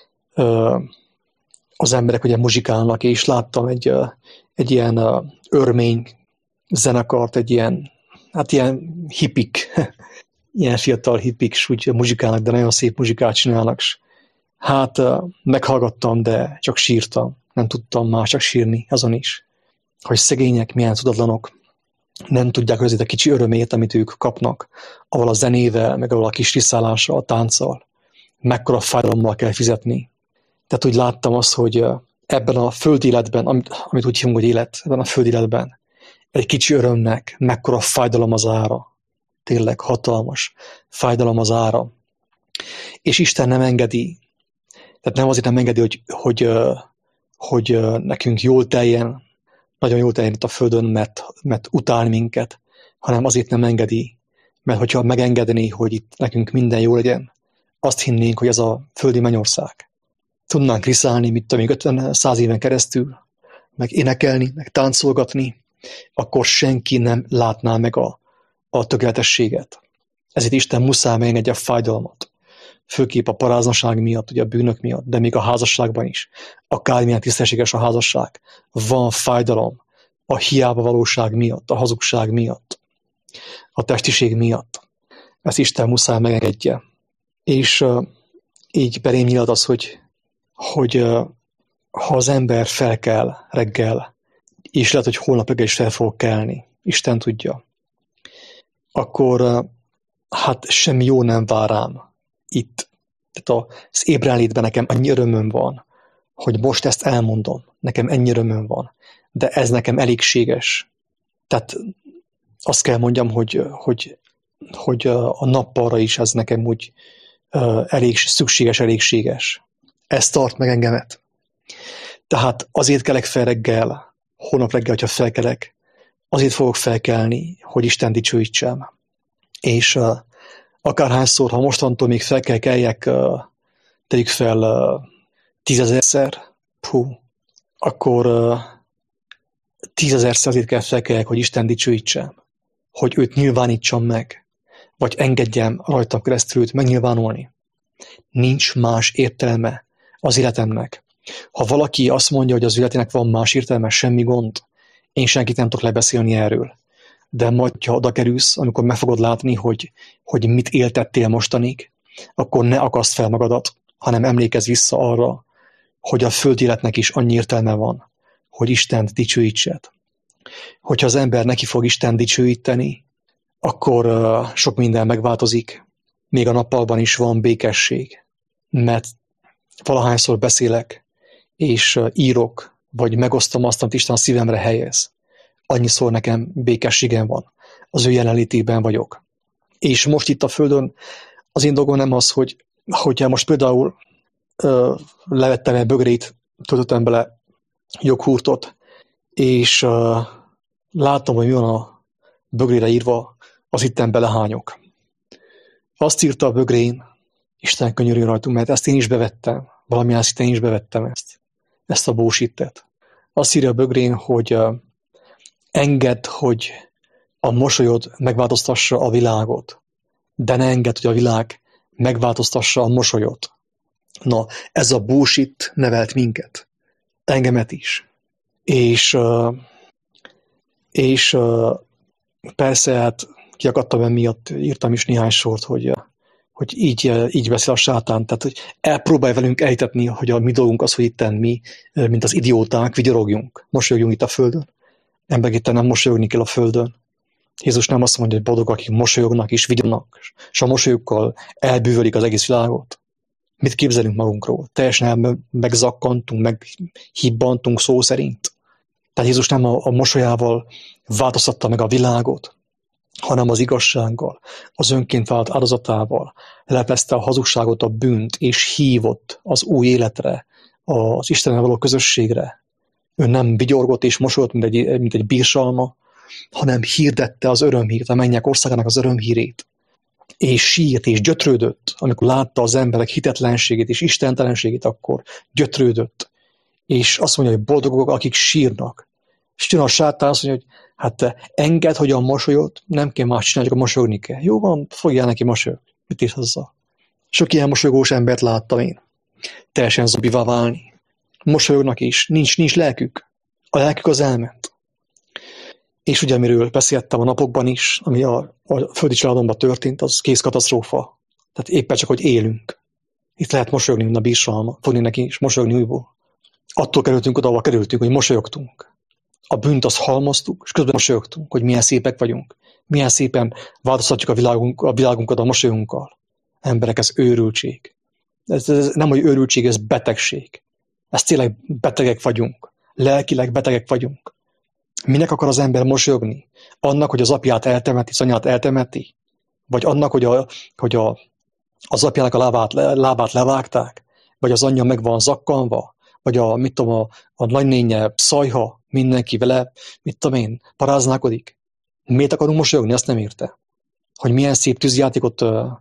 az emberek ugye muzsikálnak, és láttam egy ilyen örmény zenekart, egy ilyen hippik, ilyen fiatal hippik, és úgy muzsikálnak, de nagyon szép muzsikát csinálnak. Hát meghallgattam, de csak sírtam. Nem tudtam már csak sírni azon is, hogy szegények, milyen tudatlanok, nem tudják azért a kicsi örömét, amit ők kapnak, ahol a zenével, meg ahol a kis riszálással, a tánccal, mekkora fájdalommal kell fizetni. Tehát úgy láttam azt, hogy ebben a földi életben, amit úgy hívunk, hogy élet, ebben a földi életben, egy kicsi örömnek mekkora fájdalom az ára. Tényleg hatalmas fájdalom az ára. És Isten nem engedi, tehát nem azért nem engedi, hogy nekünk jól teljen, nagyon jól teljen itt a földön, mert utál minket, hanem azért nem engedi, mert hogyha megengedné, hogy itt nekünk minden jó legyen, azt hinnénk, hogy ez a földi mennyország. Tudnánk riszálni, mit tudom, 50-100 éven keresztül, meg énekelni, meg táncolgatni, akkor senki nem látná meg a tökéletességet. Ezért Isten muszáj megengedje a fájdalmat. Főképp a paráznaság miatt, ugye a bűnök miatt, de még a házasságban is. Akármilyen tisztességes a házasság, van fájdalom a hiába valóság miatt, a hazugság miatt, a testiség miatt. Ezt Isten muszáj megengedje. És így belém nyílt az, hogy ha az ember felkel reggel, és lehet, hogy holnap reggel is fel fog kelni, Isten tudja, akkor hát semmi jó nem vár rám itt. Tehát az ébrenlétben nekem annyi örömöm van, hogy most ezt elmondom. Nekem ennyi örömöm van. De ez nekem elégséges. Tehát azt kell mondjam, hogy a nappalra is ez nekem úgy elégséges. Ez tart meg engemet. Tehát azért kelek fel reggel, holnap reggel, hogyha felkelek, azért fogok felkelni, hogy Isten dicsőítsem. És akárhányszor, ha mostantól még fel kell keljek, tegyük fel 10 000-szer, akkor 10 000-szer azért kell felkeljek, hogy Isten dicsőítsem, hogy őt nyilvánítsam meg, vagy engedjem rajtam keresztül őt megnyilvánulni. Nincs más értelme az életemnek. Ha valaki azt mondja, hogy az életének van más értelme, semmi gond, én senkit nem tudok lebeszélni erről. De majd, ha oda kerülsz, amikor meg fogod látni, hogy mit éltettél mostanig, akkor ne akaszd fel magadat, hanem emlékezz vissza arra, hogy a földi életnek is annyi értelme van, hogy Istent dicsőítsed. Hogyha az ember neki fog Istent dicsőíteni, akkor sok minden megváltozik. Még a nappalban is van békesség. Mert valahányszor beszélek, és írok, vagy megosztom azt, amit Isten a szívemre helyez, annyiszor nekem békességem van. Az ő jelenlétében vagyok. És most itt a Földön az én dolgom nem az, hogy most például levettem egy bögrét, töltöttem bele joghurtot, és látom, hogy mi van a bögrére írva, az itten belehányok. Azt írta a bögrén, Isten könyörüljön rajtunk, mert ezt én is bevettem. Valamilyen szinten én is bevettem ezt a bullshit-et. Azt írja a bögrén, hogy engedd, hogy a mosolyod megváltoztassa a világot, de ne engedd, hogy a világ megváltoztassa a mosolyot. Na, ez a bullshit nevelt minket. Engemet is. És persze, hát kiakadtam emiatt, írtam is néhány sort, hogy így beszél a sátán, tehát hogy elpróbálj velünk elhitetni, hogy a mi dolgunk az, hogy itten mi, mint az idióták, vigyorogjunk, mosolyogjunk itt a földön. Emberek itten nem mosolyogni kell a földön. Jézus nem azt mondja, hogy boldogak, akik mosolyognak és vigyorognak, és a mosolyukkal elbűvölik az egész világot. Mit képzelünk magunkról? Teljesen megzakkantunk, meghibbantunk szó szerint. Tehát Jézus nem a mosolyával változtatta meg a világot, hanem az igazsággal, az önként vált áldozatával lepezte a hazugságot, a bűnt, és hívott az új életre, az Istennel való közösségre. Ő nem vigyorgott és mosolygott, mint egy bírsalma, hanem hirdette az örömhírt, a mennyek országának az örömhírét. És sírt és gyötrődött, amikor látta az emberek hitetlenségét és istentelenségét, akkor gyötrődött. És azt mondja, hogy boldogok, akik sírnak. És jön a sátán, azt mondja, hogy hát te engedd, hogy a mosolyot, nem kell más csinálni, csak a mosolyogni kell. Jó van, fogjál neki mosolyog. Mit írt azzal? Sok ilyen mosolygós embert láttam én. Teljesen zombivá válni. Mosolyognak is, nincs lelkük. A lelkük az elment. És ugye, amiről beszéltem a napokban is, ami a földi családomban történt, az kész katasztrófa. Tehát éppen csak, hogy élünk. Itt lehet mosolyogni, mint a bírsalma. Fogni neki is, mosolyogni újból. Attól kerültünk oda, ahol kerültünk, hogy mosolyogtunk. A bűnt azt halmoztuk, és közben mosolyogtunk, hogy milyen szépek vagyunk. Milyen szépen változtatjuk a világunkat a mosolyunkkal. Emberek, ez őrültség. Ez nem, hogy őrültség, ez betegség. Ez tényleg betegek vagyunk. Lelkileg betegek vagyunk. Minek akar az ember mosolyogni? Annak, hogy az apját eltemeti, az anyját eltemeti? Vagy annak, hogy az apjának a lábát levágták? Vagy az anyja meg van zakkanva? Vagy a nagynénye szajha, mindenki vele, paráználkodik? Miért akarunk mosolyogni? Azt nem érte. Hogy milyen szép tűzjátékot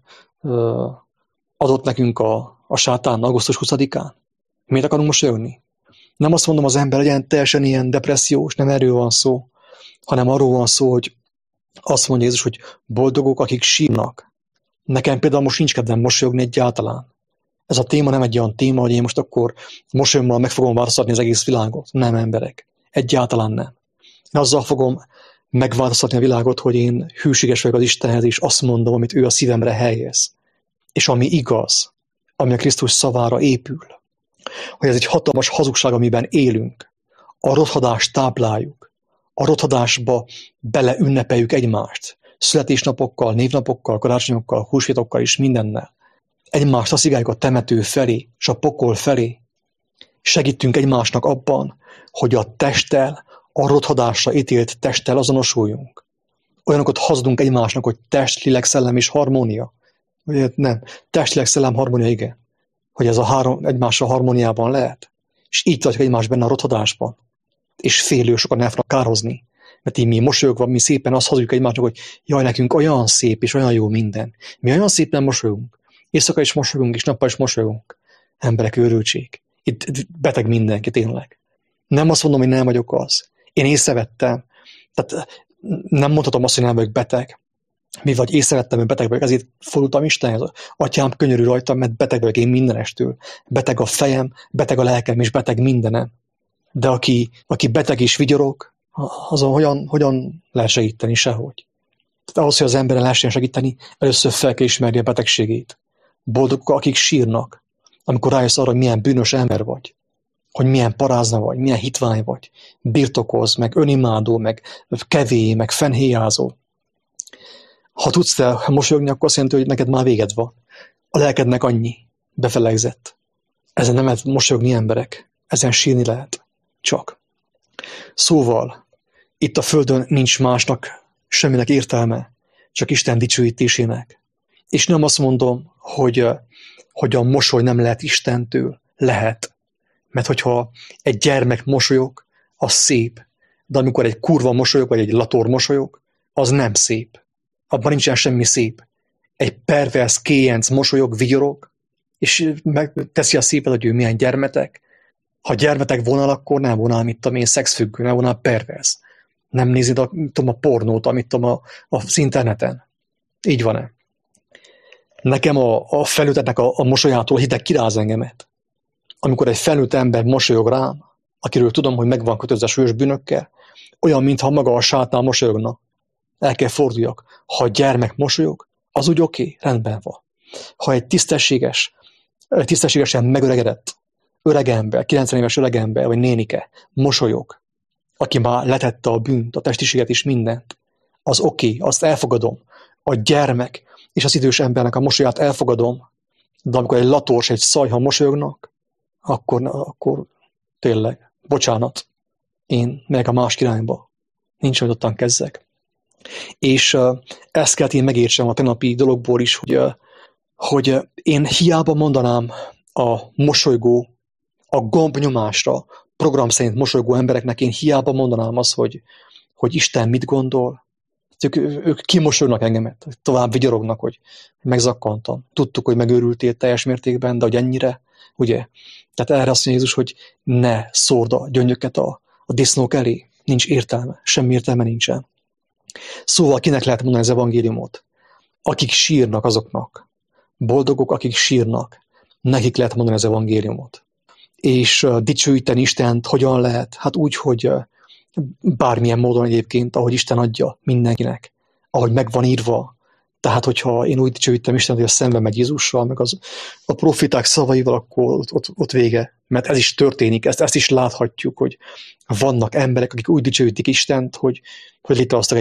adott nekünk a sátán augusztus 20-án? Miért akarunk mosolyogni? Nem azt mondom, az ember legyen teljesen ilyen depressziós, nem erről van szó, hanem arról van szó, hogy azt mondja Jézus, hogy boldogok, akik sírnak. Nekem például most nincs kedvem mosolyogni egyáltalán. Ez a téma nem egy olyan téma, hogy én most akkor mosolyommal meg fogom változtatni az egész világot. Nem, emberek. Egyáltalán nem. Én azzal fogom megváltoztatni a világot, hogy én hűséges vagyok az Istenhez, és azt mondom, amit ő a szívemre helyez. És ami igaz, ami a Krisztus szavára épül. Hogy ez egy hatalmas hazugság, amiben élünk. A rothadást tápláljuk. A rothadásba bele ünnepeljük egymást. Születésnapokkal, névnapokkal, karácsonyokkal, húsvétokkal és mindennel. Egymást taszigáljuk a temető felé, és a pokol felé. Segítünk egymásnak abban, hogy a testtel, a rothadásra ítélt testtel azonosuljunk. Olyanokat hazudunk egymásnak, hogy test, lélek, szellem és harmónia. Nem, test, lélek, szellem, harmónia, igen. Hogy ez a három egymással harmóniában lehet. És így tartjuk egymást benne a rothadásban. És félő sokan el fognak kározni. Mert így mi mosolyogva, mi szépen azt hazudjuk egymásnak, hogy jaj, nekünk olyan szép és olyan jó minden. Mi olyan szépen mosolyogunk. Éjszaka is mosolyogunk, és nappal is mosolyogunk. Emberek, őrültség. Itt beteg mindenki, tényleg. Nem azt mondom, hogy nem vagyok az. Én észrevettem. Tehát nem mondhatom azt, hogy nem vagyok beteg. Mi vagy észrevettem, hogy beteg vagyok, ezért fordultam Istenhez. Atyám, könyörülj rajtam, mert beteg vagyok én mindenestől. Beteg a fejem, beteg a lelkem, és beteg mindenem. De aki beteg és vigyorog, azon hogyan lehet segíteni? Sehogy. Tehát ahhoz, hogy az emberen lehessen segíteni, először fel kell ismerni a betegségét. Boldogok, akik sírnak, amikor rájössz arra, hogy milyen bűnös ember vagy, hogy milyen parázna vagy, milyen hitvány vagy, birtokoz, meg önimádó, meg kevély, meg fennhéjázó. Ha tudsz te mosolyogni, akkor azt jelenti, hogy neked már véged van. A lelkednek annyi, befelegzett. Ezen nem lehet mosolyogni emberek, ezen sírni lehet. Csak. Szóval, itt a földön nincs másnak semminek értelme, csak Isten dicsőítésének. És nem azt mondom, hogy a mosoly nem lehet Istentől. Lehet. Mert hogyha egy gyermek mosolyog, az szép. De amikor egy kurva mosolyog, vagy egy lator mosolyog, az nem szép. Abban nincsen semmi szép. Egy pervers, kéjenc mosolyog, vigyorog, és megteszi a szépet, hogy ő milyen gyermetek. Ha gyermetek vonal, akkor nem vonal, mit tudom én, szexfüggő, nem vonal pervers. Nem nézed a pornót, amit tudom az interneten. Így van-e? Nekem a felnőtteknek a mosolyától hideg kiráz engemet. Amikor egy felnőtt ember mosolyog rám, akiről tudom, hogy megvan kötözve súlyos bűnökkel, olyan, mintha maga a sátán mosolyogna. El kell forduljak. Ha a gyermek mosolyog, az úgy oké, rendben van. Ha egy tisztességesen megöregedett öregember, 90 éves öregember, vagy nénike mosolyog, aki már letette a bűnt, a testiséget is mindent, az oké, azt elfogadom. A gyermek és az idős embernek a mosolyát elfogadom, de amikor egy lators, egy szajha mosolyognak, akkor tényleg, bocsánat, én megyek a másik irányba. Nincs, hogy ottan kezdek. És ezt kellett én megértsem a tegnapi dologból is, hogy én hiába mondanám a mosolygó, a gombnyomásra, program szerint mosolygó embereknek, én hiába mondanám azt, hogy Isten mit gondol. Ők kimosolyognak engemet, tovább vigyorognak, hogy megzakkantam. Tudtuk, hogy megőrültél teljes mértékben, de hogy ennyire, ugye? Tehát erre azt mondja Jézus, hogy ne szórd a gyöngyöket a disznók elé. Nincs értelme, semmi értelme nincsen. Szóval kinek lehet mondani az evangéliumot? Akik sírnak azoknak. Boldogok, akik sírnak. Nekik lehet mondani az evangéliumot. És dicsőíteni Istent hogyan lehet? Hát úgy, hogy bármilyen módon egyébként, ahogy Isten adja mindenkinek, ahogy meg van írva. Tehát, hogyha én úgy dicsőítem Istent, hogy a szembe megy Jézussal, meg a profiták szavaival, akkor ott vége. Mert ez is történik, ezt is láthatjuk, hogy vannak emberek, akik úgy dicsőítik Istent, hogy létrehoztak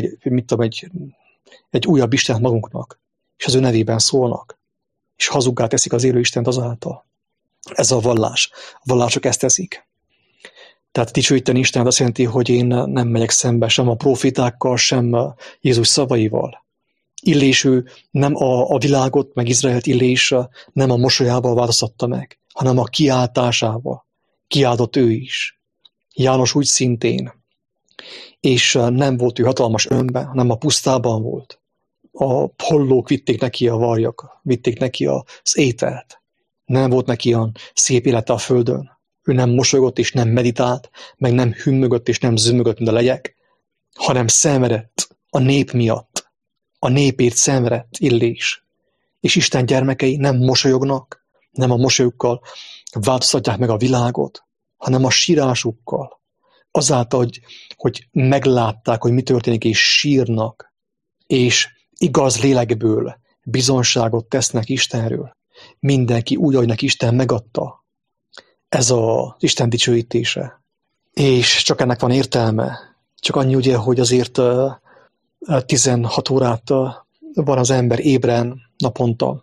egy újabb Istent magunknak, és az ő nevében szólnak, és hazuggá teszik az élő Istent azáltal. Ez a vallás. A vallások ezt teszik. Tehát dicsőíteni Istent azt jelenti, hogy én nem megyek szembe sem a profitákkal, sem Jézus szavaival. Illés ő nem a világot, meg Izraelt illés nem a mosolyával változtatta meg, hanem a kiáltásával. Kiáltott ő is. János úgy szintén. És nem volt ő hatalmas önben, hanem a pusztában volt. A hollók vitték neki a varjak, vitték neki az ételt. Nem volt neki olyan szép élete a földön. Ő nem mosolygott és nem meditált, meg nem hümmögött és nem zümmögött, mint a legyek, hanem szenvedett a nép miatt. A népért szenvedett Illés. És Isten gyermekei nem mosolyognak, nem a mosolyukkal változtatják meg a világot, hanem a sírásukkal, azáltal, hogy meglátták, hogy mi történik, és sírnak, és igaz lélekből bizonságot tesznek Istenről. Mindenki úgy, ahogy neki Isten megadta. Ez az Isten dicsőítése. És csak ennek van értelme. Csak annyi ugye, hogy azért 16 órát van az ember ébren naponta.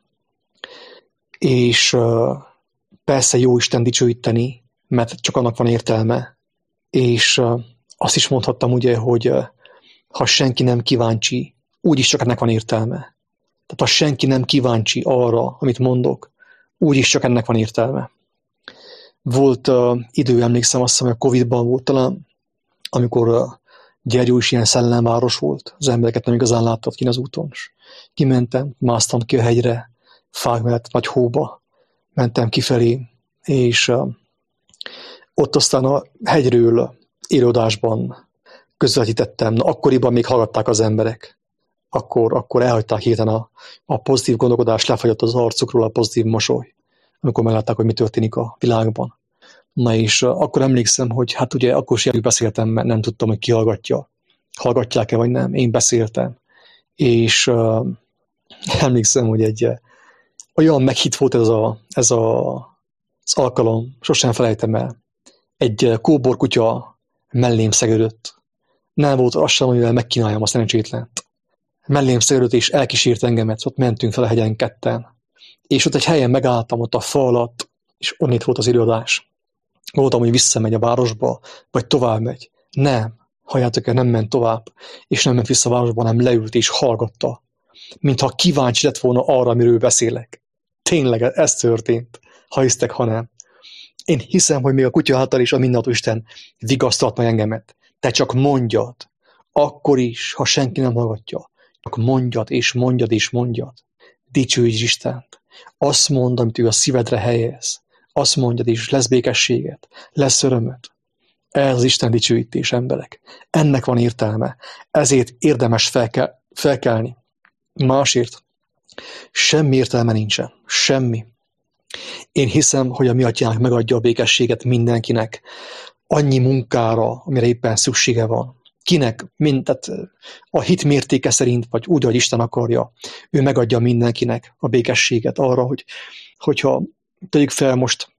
És persze jó Isten dicsőíteni, mert csak annak van értelme. És azt is mondhattam ugye, hogy ha senki nem kíváncsi, úgyis csak ennek van értelme. Tehát ha senki nem kíváncsi arra, amit mondok, úgyis csak ennek van értelme. Volt idő, emlékszem, azt hiszem, hogy a Covid-ban volt talán, amikor Gyergyó is ilyen szellemváros volt, az embereket nem igazán láttad ki az úton. Kimentem, másztam ki a hegyre, fák mellett, nagy hóba, mentem kifelé, és ott aztán a hegyről élőadásban közvetítettem. Na, akkoriban még hallgatták az emberek. Akkor elhagyták hirtelen a pozitív gondolkodás, lefagyott az arcukról a pozitív mosoly, amikor meglátták, hogy mi történik a világban. Na és akkor emlékszem, hogy hát ugye akkor sem beszéltem, mert nem tudtam, hogy ki hallgatja. Hallgatják-e vagy nem? Én beszéltem. És emlékszem, hogy egy olyan meghitt volt az alkalom, sosem felejtem el. Egy kóborkutya mellém szegődött. Nem volt az sem, amivel megkínáljam a szerencsétlent. Mellém szegődött és elkísért engemet, ott mentünk fel a hegyen ketten. És ott egy helyen megálltam, ott a fa alatt, és onnét volt az előadás. Voltam, hogy visszamegy a városba, vagy tovább megy. Nem, halljátok el, nem ment tovább, és nem ment vissza a városba, hanem leült és hallgatta. Mintha kíváncsi lett volna arra, amiről beszélek. Tényleg ez történt, ha hisztek, ha nem. Én hiszem, hogy még a kutya által is a mindenható Isten vigasztalt meg engemet. Te csak mondjad, akkor is, ha senki nem hallgatja. Csak mondjad, és mondjad, és mondjad. Dicsőíts Istent. Azt mondd, amit ő a szívedre helyez. Azt mondjad, és lesz békességet, lesz örömöd. Ez az Isten dicsőítés, emberek. Ennek van értelme. Ezért érdemes felkelni. Másért semmi értelme nincsen. Semmi. Én hiszem, hogy a mi atyánk megadja a békességet mindenkinek, annyi munkára, amire éppen szüksége van. Kinek, tehát a hit mértéke szerint, vagy úgy, ahogy Isten akarja, ő megadja mindenkinek a békességet arra, hogyha tegyük fel most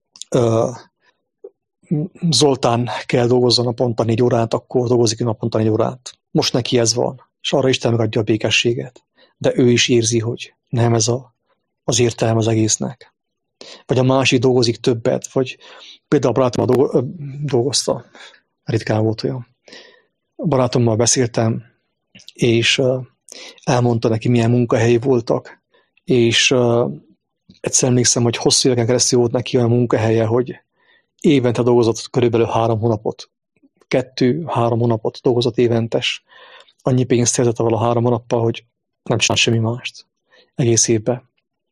Zoltán kell dolgozzon naponta 4 órát, akkor dolgozik naponta 4 órát. Most neki ez van, és arra Isten megadja a békességet. De ő is érzi, hogy nem ez az értelme az egésznek. Vagy a másik dolgozik többet, vagy például a barátommal dolgozta, ritkán volt olyan. A barátommal beszéltem, és elmondta neki, milyen munkahelyi voltak, és egyszer emlékszem, hogy hosszú éveken keresztül volt neki olyan munkahelye, hogy évente dolgozott körülbelül 3 hónapot. 2-3 hónapot dolgozott éventes. Annyi pénzt szerzett avval a 3 hónappal, hogy nem csinált semmi mást egész évben.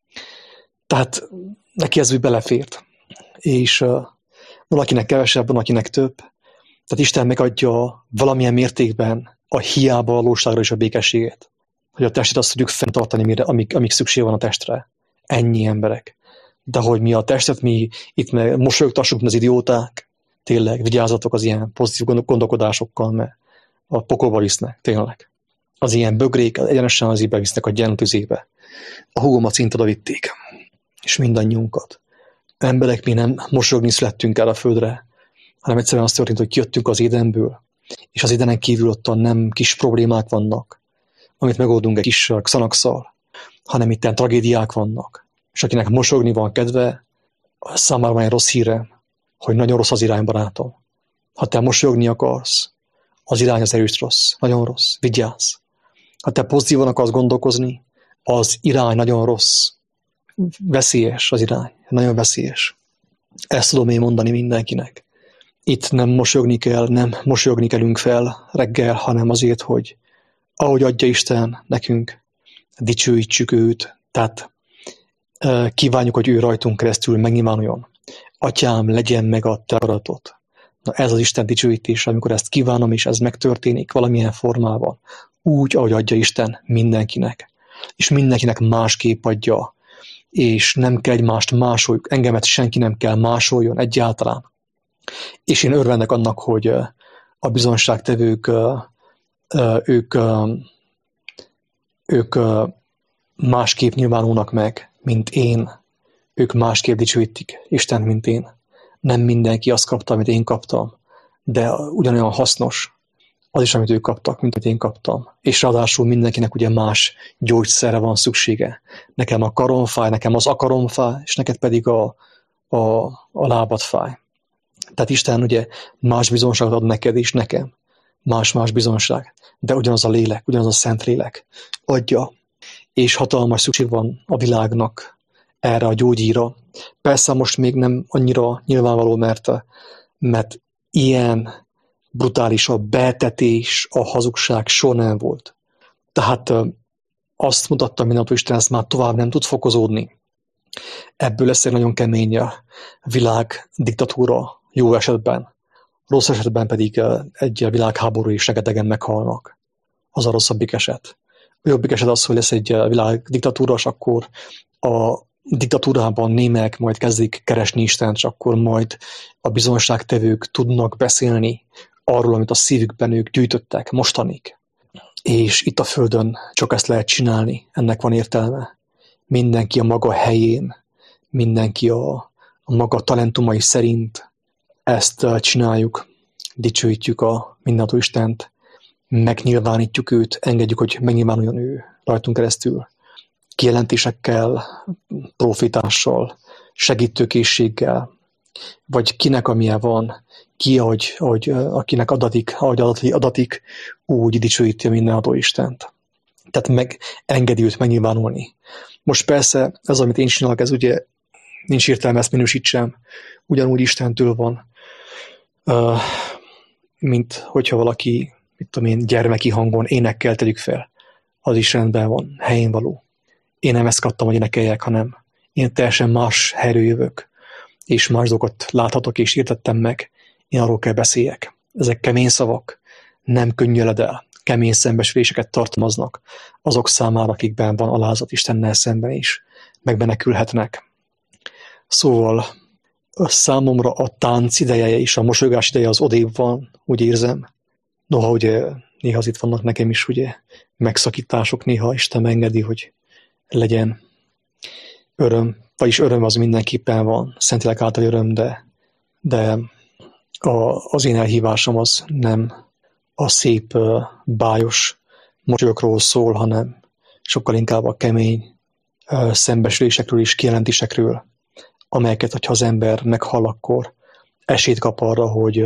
Tehát neki ez úgy belefért. És valakinek kevesebb, valakinek több. Tehát Isten megadja valamilyen mértékben a hiába valóságra is a békességet. Hogy a testet azt tudjuk fenntartani, amíg szükség van a testre. Ennyi emberek. De hogy mi a testet, mi itt mosolyogtassuk, mint az idióták, tényleg vigyázzatok az ilyen pozitív gondolkodásokkal, mert a pokolba visznek, tényleg. Az ilyen bögrék egyenesen az ébe visznek a gyermeküzébe. A húgomat szint oda vitték, és mindannyiunkat. Emberek, mi nem mosolyogni születtünk el a földre, hanem egyszerűen azt történt, hogy kijöttünk az Édenből, és az Édenen kívül ottan nem kis problémák vannak, amit megoldunk egy kis xanaxal, hanem itten tragédiák vannak. És akinek mosogni van kedve, számára van egy rossz hírem, hogy nagyon rossz az irány, barátom. Ha te mosolyogni akarsz, az irány az erős rossz, nagyon rossz, vigyázz. Ha te pozitívan akarsz gondolkozni, az irány nagyon rossz, veszélyes az irány, nagyon veszélyes. Ezt tudom én mondani mindenkinek. Itt nem mosolyogni kell, nem mosolyogni kellünk fel reggel, hanem azért, hogy ahogy adja Isten nekünk, dicsőítsük őt, tehát kívánjuk, hogy ő rajtunk keresztül megnyilvánuljon. Atyám, legyen meg a te akaratod. Na ez az Isten dicsőítés, amikor ezt kívánom, és ez megtörténik valamilyen formában, úgy, ahogy adja Isten mindenkinek. És mindenkinek másképp adja, és nem kell egymást másoljuk, engemet senki nem kell másoljon egyáltalán. És én örvendek annak, hogy a bizonságtevők, ők, ők másképp nyilvánulnak meg, mint én. Ők másképp dicsőítik Istent, mint én. Nem mindenki azt kapta, amit én kaptam, de ugyanolyan hasznos az is, amit ők kaptak, mint amit én kaptam. És ráadásul mindenkinek ugye más gyógyszerre van szüksége. Nekem a karom fáj, nekem az akarom fáj, és neked pedig a lábad fáj. Tehát Isten ugye más bizonságot ad neked és nekem. Más-más bizonság. De ugyanaz a lélek, ugyanaz a szent lélek adja. És hatalmas szükség van a világnak erre a gyógyíra. Persze most még nem annyira nyilvánvaló, mert ilyen brutális a betetés, a hazugság soha nem volt. Tehát azt mutatta mindentől Isten, ezt már tovább nem tud fokozódni. Ebből lesz egy nagyon kemény világ diktatúra jó esetben. Rossz esetben pedig egy világháború is rengetegen meghalnak. Az a rosszabbik eset. A jobbik eset az, hogy lesz egy világ diktatúra, és akkor a diktatúrában némek majd kezdik keresni Istent, és akkor majd a bizonságtevők tudnak beszélni arról, amit a szívükben ők gyűjtöttek mostanig. És itt a Földön csak ezt lehet csinálni, ennek van értelme. Mindenki a maga helyén, mindenki a maga talentumai szerint ezt csináljuk, dicsőítjük a mindenható Istent, megnyilvánítjuk őt, engedjük, hogy megnyilvánuljon ő rajtunk keresztül. Kijelentésekkel, profétással, segítőkészséggel, vagy kinek amilyen van, ahogy akinek adatik, úgy dicsőíti a mindenható Istent. Tehát engedi őt megnyilvánulni. Most persze ez, amit én csinálok, ez ugye nincs értelme, ezt minősítsem, ugyanúgy Istentől van, mint hogyha valaki, mit tudom én, gyermeki hangon énekkel tegyük fel, az is rendben van, helyén való. Én nem ezt kaptam, hogy énekeljek, hanem én teljesen más helyről jövök, és más dolgokat láthatok és értettem meg, én arról kell beszéljek. Ezek kemény szavak, nem könnyeled el, kemény szembesüléseket tartalmaznak azok számára, akikben van alázat Istennel szemben is, megmenekülhetnek. Szóval számomra a tánc ideje és a mosolygás ideje az odébb van, úgy érzem. Noha ugye néha az itt vannak nekem is ugye megszakítások, néha Isten engedi, hogy legyen öröm, vagyis öröm az mindenképpen van, Szentlélek által öröm, de az én elhívásom az nem a szép, bájos mosolyokról szól, hanem sokkal inkább a kemény szembesülésekről és kijelentésekről, amelyeket, hogyha az ember meghall, akkor esélyt kap arra,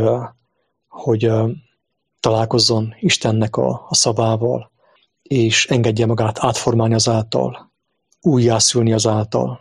hogy találkozzon Istennek a szavával, és engedje magát átformálni azáltal, újjászülni azáltal.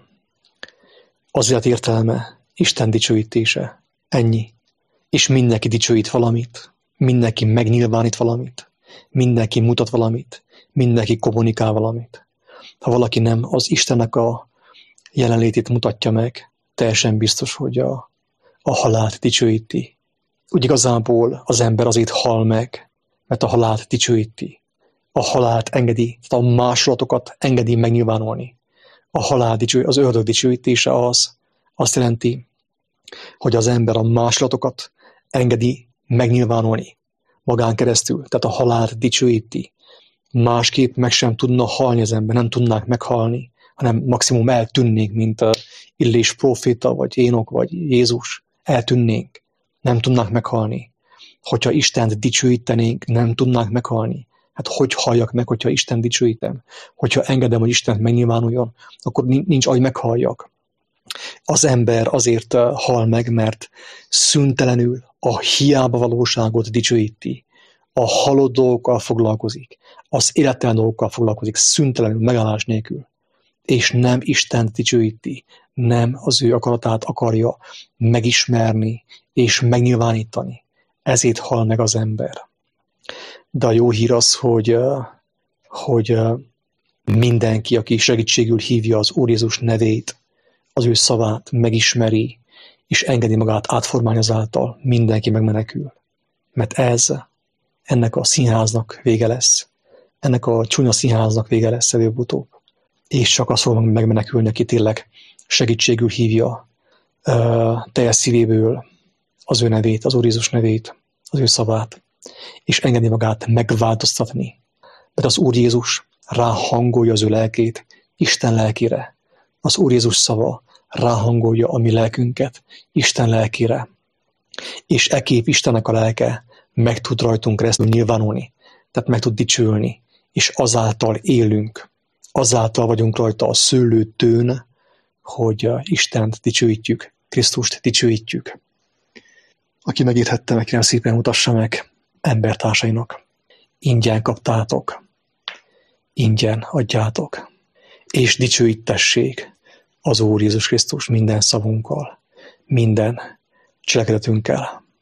Az élet értelme Isten dicsőítése. Ennyi. És mindenki dicsőít valamit, mindenki megnyilvánít valamit, mindenki mutat valamit, mindenki kommunikál valamit. Ha valaki nem az Istennek a jelenlétét mutatja meg, teljesen biztos, hogy a halált dicsőíti. Úgy igazából az ember azért hal meg, mert a halált dicsőíti. A halált engedi, tehát a másolatokat engedi megnyilvánulni. A halál az ördög dicsőítése azt jelenti, hogy az ember a másolatokat engedi megnyilvánulni magán keresztül, tehát a halált dicsőíti. Másképp meg sem tudna halni az ember, nem tudnák meghalni, hanem maximum eltűnnénk, mint Illés próféta, vagy Énok, vagy Jézus. Eltűnnénk, nem tudnák meghalni. Hogyha Istent dicsőítenénk, nem tudnák meghalni. Hát hogy halljak meg, hogyha Isten dicsőítem? Hogyha engedem, hogy Istent megnyilvánuljon, akkor nincs, ahogy meghalljak. Az ember azért hal meg, mert szüntelenül a hiába valóságot dicsőíti. A halott dolgokkal foglalkozik. Az élettelen dolgokkal foglalkozik, szüntelenül, megállás nélkül. És nem Istent dicsőíti, nem az ő akaratát akarja megismerni és megnyilvánítani. Ezért hal meg az ember. De a jó hír az, hogy mindenki, aki segítségül hívja az Úr Jézus nevét, az ő szavát megismeri, és engedi magát átformálni azáltal, mindenki megmenekül. Mert ennek a színháznak vége lesz. Ennek a csúnya színháznak vége lesz előbb-utóbb. És csak az fog megmenekülni, aki tényleg segítségül hívja teljes szívéből az ő nevét, az Úr Jézus nevét, az ő szavát, és engedi magát megváltoztatni. Mert az Úr Jézus ráhangolja az ő lelkét Isten lelkére. Az Úr Jézus szava ráhangolja a mi lelkünket Isten lelkére. És ekképp Istennek a lelke meg tud rajtunk keresztül nyilvánulni, tehát meg tud dicsülni, és azáltal élünk. Azáltal vagyunk rajta a szőlőtőn, hogy Istent dicsőítjük, Krisztust dicsőítjük. Aki megérthette, meg kérem szépen mutassa meg embertársainak. Ingyen kaptátok, ingyen adjátok, és dicsőítessék az Úr Jézus Krisztus minden szavunkkal, minden cselekedetünkkel.